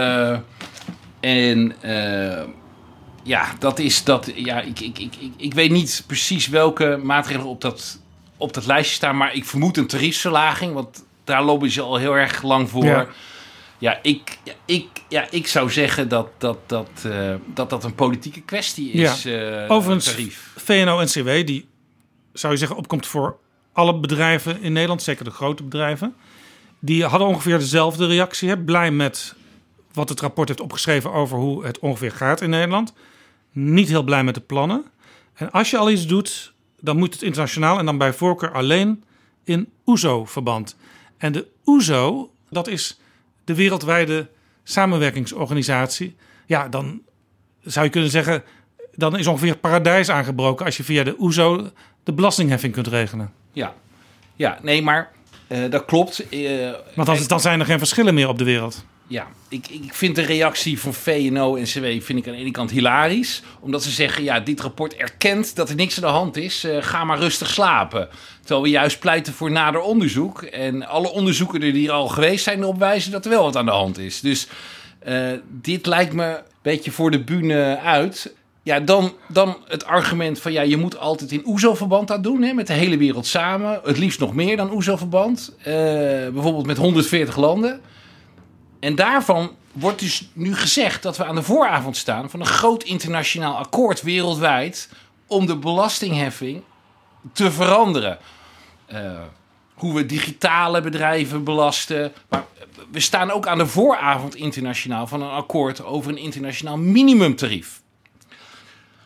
Dat is dat. Ja, ik weet niet precies welke maatregelen op dat lijstje staan. Maar ik vermoed een tariefsverlaging. Want daar lopen ze al heel erg lang voor. Ja. Ik zou zeggen dat een politieke kwestie is. Ja. Overigens, tarief. VNO-NCW, die zou je zeggen opkomt voor alle bedrijven in Nederland, zeker de grote bedrijven. Die hadden ongeveer dezelfde reactie. Hè? Blij met wat het rapport heeft opgeschreven over hoe het ongeveer gaat in Nederland. Niet heel blij met de plannen. En als je al iets doet, dan moet het internationaal en dan bij voorkeur alleen in OESO-verband. En de OESO, dat is de wereldwijde samenwerkingsorganisatie. Ja, dan zou je kunnen zeggen, dan is ongeveer het paradijs aangebroken als je via de OESO de belastingheffing kunt regelen. Ja, nee, maar dat klopt. Want dan zijn er geen verschillen meer op de wereld. Ja, ik vind de reactie van VNO-NCW vind ik aan de ene kant hilarisch. Omdat ze zeggen, ja, dit rapport erkent dat er niks aan de hand is. Ga maar rustig slapen. Terwijl we juist pleiten voor nader onderzoek. En alle onderzoeken die er al geweest zijn erop wijzen dat er wel wat aan de hand is. Dus dit lijkt me een beetje voor de bühne uit. Ja, dan het argument van ja, je moet altijd in OESO-verband dat doen, hè, met de hele wereld samen. Het liefst nog meer dan OESO-verband. Bijvoorbeeld met 140 landen. En daarvan wordt dus nu gezegd dat we aan de vooravond staan van een groot internationaal akkoord wereldwijd om de belastingheffing te veranderen. Hoe we digitale bedrijven belasten. Maar we staan ook aan de vooravond internationaal van een akkoord over een internationaal minimumtarief.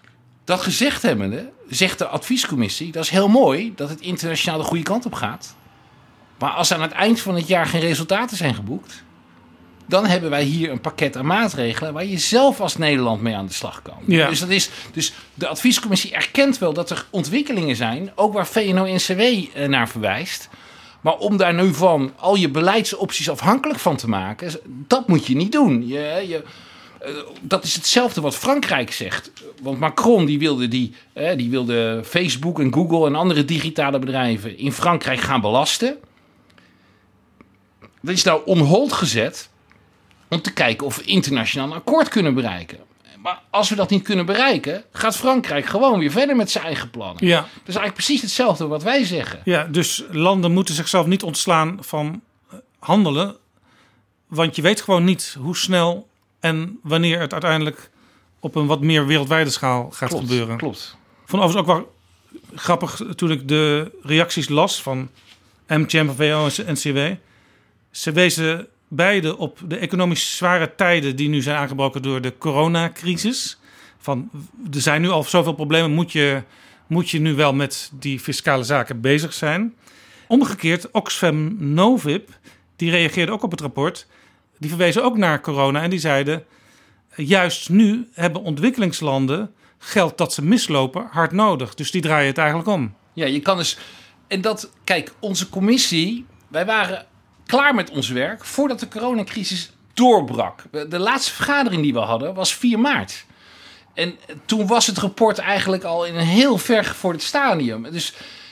Dat gezegd hebbende, zegt de adviescommissie, dat is heel mooi dat het internationaal de goede kant op gaat. Maar als aan het eind van het jaar geen resultaten zijn geboekt, dan hebben wij hier een pakket aan maatregelen waar je zelf als Nederland mee aan de slag kan. Ja. Dus de adviescommissie erkent wel dat er ontwikkelingen zijn, ook waar VNO-NCW naar verwijst. Maar om daar nu van al je beleidsopties afhankelijk van te maken, dat moet je niet doen. Dat is hetzelfde wat Frankrijk zegt. Want Macron die wilde Facebook en Google en andere digitale bedrijven in Frankrijk gaan belasten. Dat is nou on hold gezet om te kijken of we internationaal een akkoord kunnen bereiken. Maar als we dat niet kunnen bereiken, gaat Frankrijk gewoon weer verder met zijn eigen plannen. Ja. Dat is eigenlijk precies hetzelfde wat wij zeggen. Ja, dus landen moeten zichzelf niet ontslaan van handelen. Want je weet gewoon niet hoe snel en wanneer het uiteindelijk op een wat meer wereldwijde schaal gaat gebeuren. Klopt. Vond overigens ook wel grappig toen ik de reacties las van MTM, van VO en NCW. Ze wezen beide op de economisch zware tijden die nu zijn aangebroken door de coronacrisis. Van, er zijn nu al zoveel problemen, moet je nu wel met die fiscale zaken bezig zijn. Omgekeerd, Oxfam Novib, die reageerde ook op het rapport. Die verwezen ook naar corona en die zeiden, juist nu hebben ontwikkelingslanden geld dat ze mislopen hard nodig. Dus die draaien het eigenlijk om. Ja, je kan dus... En dat, kijk, onze commissie, wij waren klaar met ons werk voordat de coronacrisis doorbrak. De laatste vergadering die we hadden was 4 maart. En toen was het rapport eigenlijk al in een heel vergevorderd stadium. Dus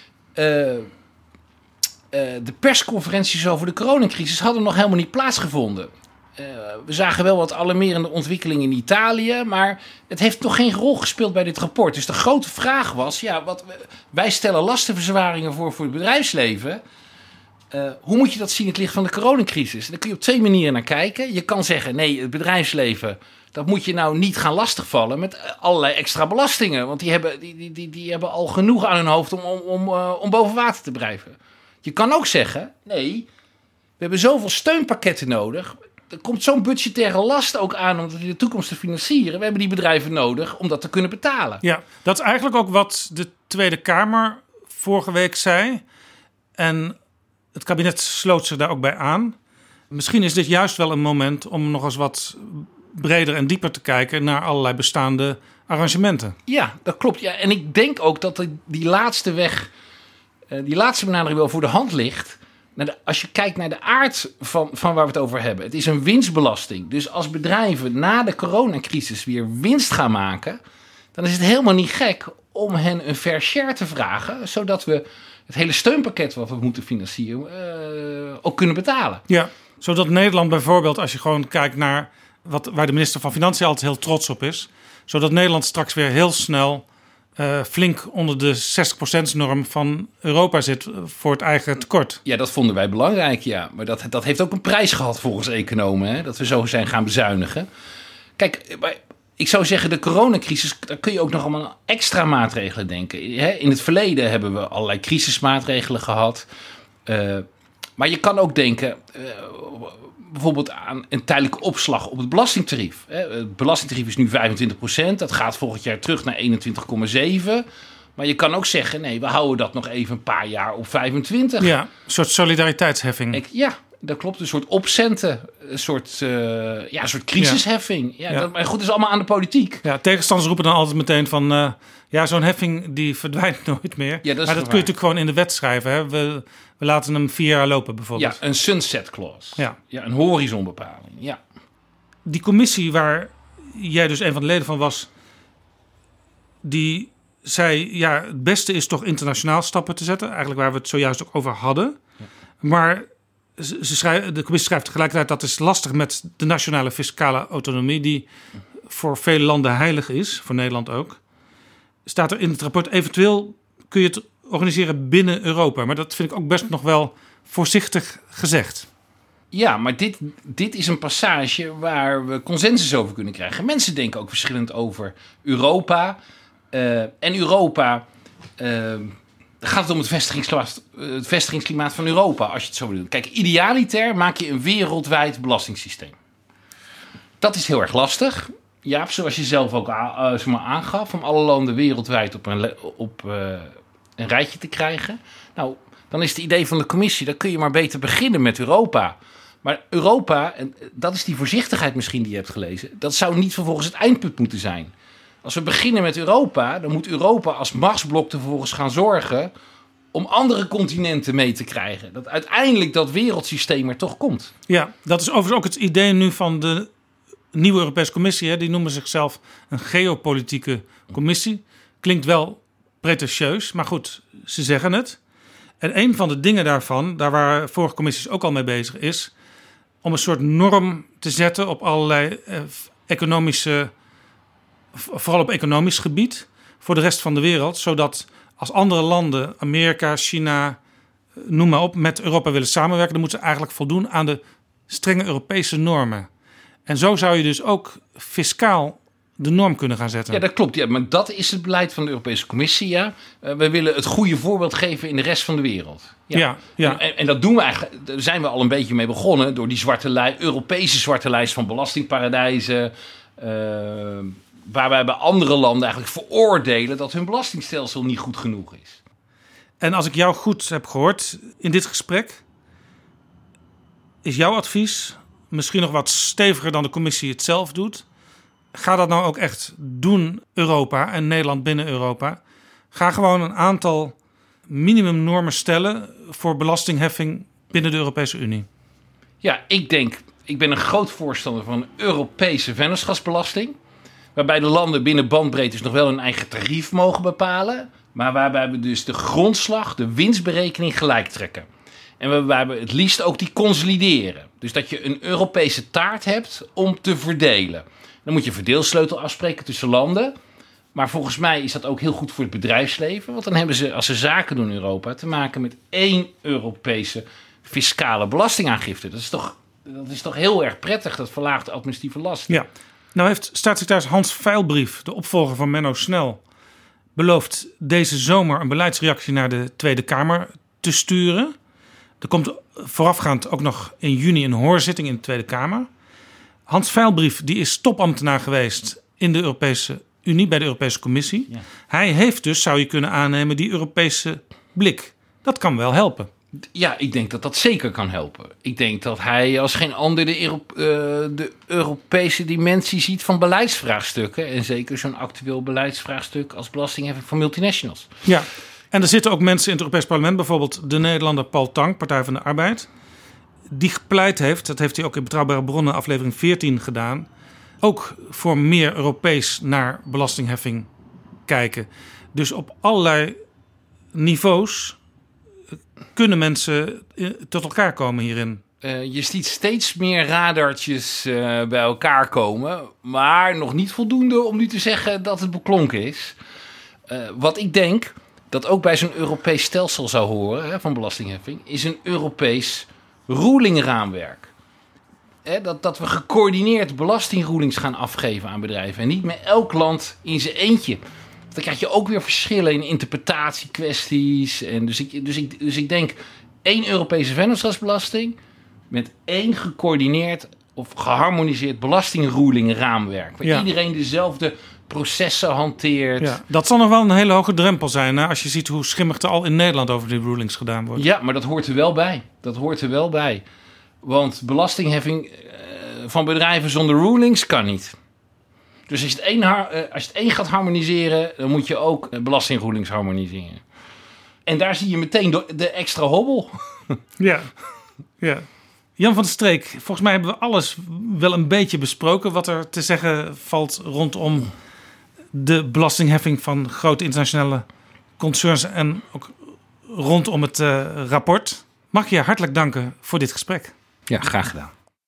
de persconferenties over de coronacrisis hadden nog helemaal niet plaatsgevonden. We zagen wel wat alarmerende ontwikkelingen in Italië, maar het heeft nog geen rol gespeeld bij dit rapport. Dus de grote vraag was, wij stellen lastenverzwaringen voor het bedrijfsleven. Hoe moet je dat zien in het licht van de coronacrisis? Daar kun je op 2 manieren naar kijken. Je kan zeggen, nee, het bedrijfsleven, dat moet je nou niet gaan lastigvallen met allerlei extra belastingen. Want die hebben al genoeg aan hun hoofd om boven water te blijven. Je kan ook zeggen, nee, we hebben zoveel steunpakketten nodig. Er komt zo'n budgettaire last ook aan om dat in de toekomst te financieren. We hebben die bedrijven nodig om dat te kunnen betalen. Ja, dat is eigenlijk ook wat de Tweede Kamer vorige week zei. En het kabinet sloot zich daar ook bij aan. Misschien is dit juist wel een moment om nog eens wat breder en dieper te kijken naar allerlei bestaande arrangementen. Ja, dat klopt. Ja, en ik denk ook dat die laatste weg, die laatste benadering wel voor de hand ligt. Als je kijkt naar de aard van waar we het over hebben. Het is een winstbelasting. Dus als bedrijven na de coronacrisis weer winst gaan maken, dan is het helemaal niet gek om hen een fair share te vragen, zodat we het hele steunpakket wat we moeten financieren ook kunnen betalen. Ja, zodat Nederland bijvoorbeeld, als je gewoon kijkt naar waar de minister van Financiën altijd heel trots op is, zodat Nederland straks weer heel snel flink onder de 60%-norm van Europa zit voor het eigen tekort. Ja, dat vonden wij belangrijk, ja. Maar dat heeft ook een prijs gehad volgens economen, hè? Dat we zo zijn gaan bezuinigen. Kijk, ik zou zeggen, de coronacrisis, daar kun je ook nog allemaal extra maatregelen denken. In het verleden hebben we allerlei crisismaatregelen gehad. Maar je kan ook denken, bijvoorbeeld aan een tijdelijke opslag op het belastingtarief. Het belastingtarief is nu 25%. Dat gaat volgend jaar terug naar 21,7%. Maar je kan ook zeggen, nee, we houden dat nog even een paar jaar op 25%. Ja, een soort solidariteitsheffing. Ja, dat klopt. Een soort opcenten. Een soort crisisheffing. Ja. Maar goed, dat is allemaal aan de politiek. Ja, tegenstanders roepen dan altijd meteen van, zo'n heffing die verdwijnt nooit meer. Ja, maar dat kun je natuurlijk gewoon in de wet schrijven. Hè? We laten hem 4 jaar lopen bijvoorbeeld. Ja, een sunset clause. Ja, een horizonbepaling. Ja. Die commissie waar jij dus een van de leden van was, die zei, het beste is toch internationaal stappen te zetten. Eigenlijk waar we het zojuist ook over hadden. Ja. Maar de commissie schrijft tegelijkertijd dat is lastig met de nationale fiscale autonomie, die voor vele landen heilig is, voor Nederland ook. Staat er in het rapport, eventueel kun je het organiseren binnen Europa. Maar dat vind ik ook best nog wel voorzichtig gezegd. Ja, maar dit is een passage waar we consensus over kunnen krijgen. Mensen denken ook verschillend over Europa. En Europa, dan gaat het om het vestigingsklimaat van Europa, als je het zo wil doen. Kijk, idealiter maak je een wereldwijd belastingssysteem. Dat is heel erg lastig. Jaap, zoals je zelf ook aangaf, om alle landen wereldwijd op een rijtje te krijgen. Nou, dan is het idee van de commissie, dan kun je maar beter beginnen met Europa. Maar Europa, en dat is die voorzichtigheid misschien die je hebt gelezen, dat zou niet vervolgens het eindpunt moeten zijn. Als we beginnen met Europa, dan moet Europa als machtsblok er vervolgens gaan zorgen om andere continenten mee te krijgen. Dat uiteindelijk dat wereldsysteem er toch komt. Ja, dat is overigens ook het idee nu van de nieuwe Europese Commissie. Hè. Die noemen zichzelf een geopolitieke commissie. Klinkt wel pretentieus, maar goed, ze zeggen het. En een van de dingen daarvan, daar waren vorige commissies ook al mee bezig, is om een soort norm te zetten op allerlei vooral op economisch gebied, voor de rest van de wereld, zodat als andere landen, Amerika, China, noem maar op, met Europa willen samenwerken, dan moeten ze eigenlijk voldoen aan de strenge Europese normen. En zo zou je dus ook fiscaal de norm kunnen gaan zetten. Ja, dat klopt. Ja, maar dat is het beleid van de Europese Commissie. Ja. We willen het goede voorbeeld geven in de rest van de wereld. Ja. En dat doen we eigenlijk. Daar zijn we al een beetje mee begonnen door die Europese zwarte lijst van belastingparadijzen. Waarbij bij andere landen eigenlijk veroordelen dat hun belastingstelsel niet goed genoeg is. En als ik jou goed heb gehoord in dit gesprek, is jouw advies misschien nog wat steviger dan de commissie het zelf doet. Ga dat nou ook echt doen, Europa en Nederland binnen Europa. Ga gewoon een aantal minimumnormen stellen voor belastingheffing binnen de Europese Unie. Ja, ik ben een groot voorstander van een Europese vennootschapsbelasting. Waarbij de landen binnen bandbreedtes nog wel hun eigen tarief mogen bepalen. Maar waarbij we dus de grondslag, de winstberekening gelijk trekken. En waarbij we het liefst ook die consolideren. Dus dat je een Europese taart hebt om te verdelen. Dan moet je een verdeelsleutel afspreken tussen landen. Maar volgens mij is dat ook heel goed voor het bedrijfsleven. Want dan hebben ze, als ze zaken doen in Europa, te maken met één Europese fiscale belastingaangifte. Dat is toch heel erg prettig. Dat verlaagt de administratieve last. Ja. Nou heeft staatssecretaris Hans Veilbrief, de opvolger van Menno Snel, beloofd deze zomer een beleidsreactie naar de Tweede Kamer te sturen. Er komt voorafgaand ook nog in juni een hoorzitting in de Tweede Kamer. Hans Veilbrief die is topambtenaar geweest in de Europese Unie, bij de Europese Commissie. Ja. Hij heeft dus, zou je kunnen aannemen, die Europese blik. Dat kan wel helpen. Ja, ik denk dat dat zeker kan helpen. Ik denk dat hij als geen ander de Europese dimensie ziet van beleidsvraagstukken. En zeker zo'n actueel beleidsvraagstuk als belastingheffing van multinationals. Ja, en er zitten ook mensen in het Europees Parlement, bijvoorbeeld de Nederlander Paul Tang, Partij van de Arbeid, die gepleit heeft, dat heeft hij ook in Betrouwbare Bronnen aflevering 14 gedaan, ook voor meer Europees naar belastingheffing kijken. Dus op allerlei niveaus kunnen mensen tot elkaar komen hierin. Je ziet steeds meer radartjes bij elkaar komen, maar nog niet voldoende om nu te zeggen dat het beklonken is. Wat ik denk dat ook bij zo'n Europees stelsel zou horen van belastingheffing, is een Europees rulingraamwerk. Dat we gecoördineerd belastingrulings gaan afgeven aan bedrijven en niet met elk land in zijn eentje. Dan krijg je ook weer verschillen in interpretatiekwesties. En dus ik denk 1 Europese vennootschapsbelasting met 1 gecoördineerd of geharmoniseerd belastingrulingraamwerk. Waar iedereen dezelfde processen hanteert. Ja, dat zal nog wel een hele hoge drempel zijn, hè, als je ziet hoe schimmig er al in Nederland over die rulings gedaan wordt. Ja, maar dat hoort er wel bij. Want belastingheffing van bedrijven zonder rulings kan niet. Dus als je het één gaat harmoniseren, dan moet je ook belastingrulings harmoniseren. En daar zie je meteen de extra hobbel. Ja. Jan van der Streek, volgens mij hebben we alles wel een beetje besproken wat er te zeggen valt rondom de belastingheffing van grote internationale concerns en ook rondom het rapport. Mag ik je hartelijk danken voor dit gesprek. Ja, graag gedaan.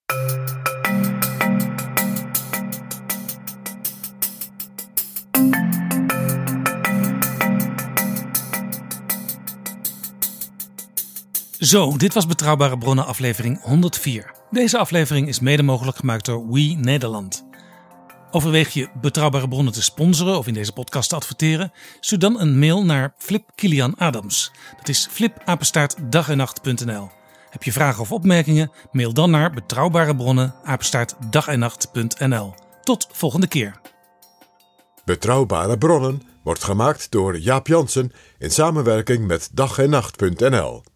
Zo, dit was Betrouwbare Bronnen aflevering 104. Deze aflevering is mede mogelijk gemaakt door We Nederland. Overweeg je Betrouwbare Bronnen te sponsoren of in deze podcast te adverteren? Stuur dan een mail naar Flip Kilian Adams. Dat is flip@dagennacht.nl. Heb je vragen of opmerkingen? Mail dan naar betrouwbarebronnen@dagennacht.nl. Tot volgende keer. Betrouwbare bronnen wordt gemaakt door Jaap Jansen in samenwerking met dag-en-nacht.nl.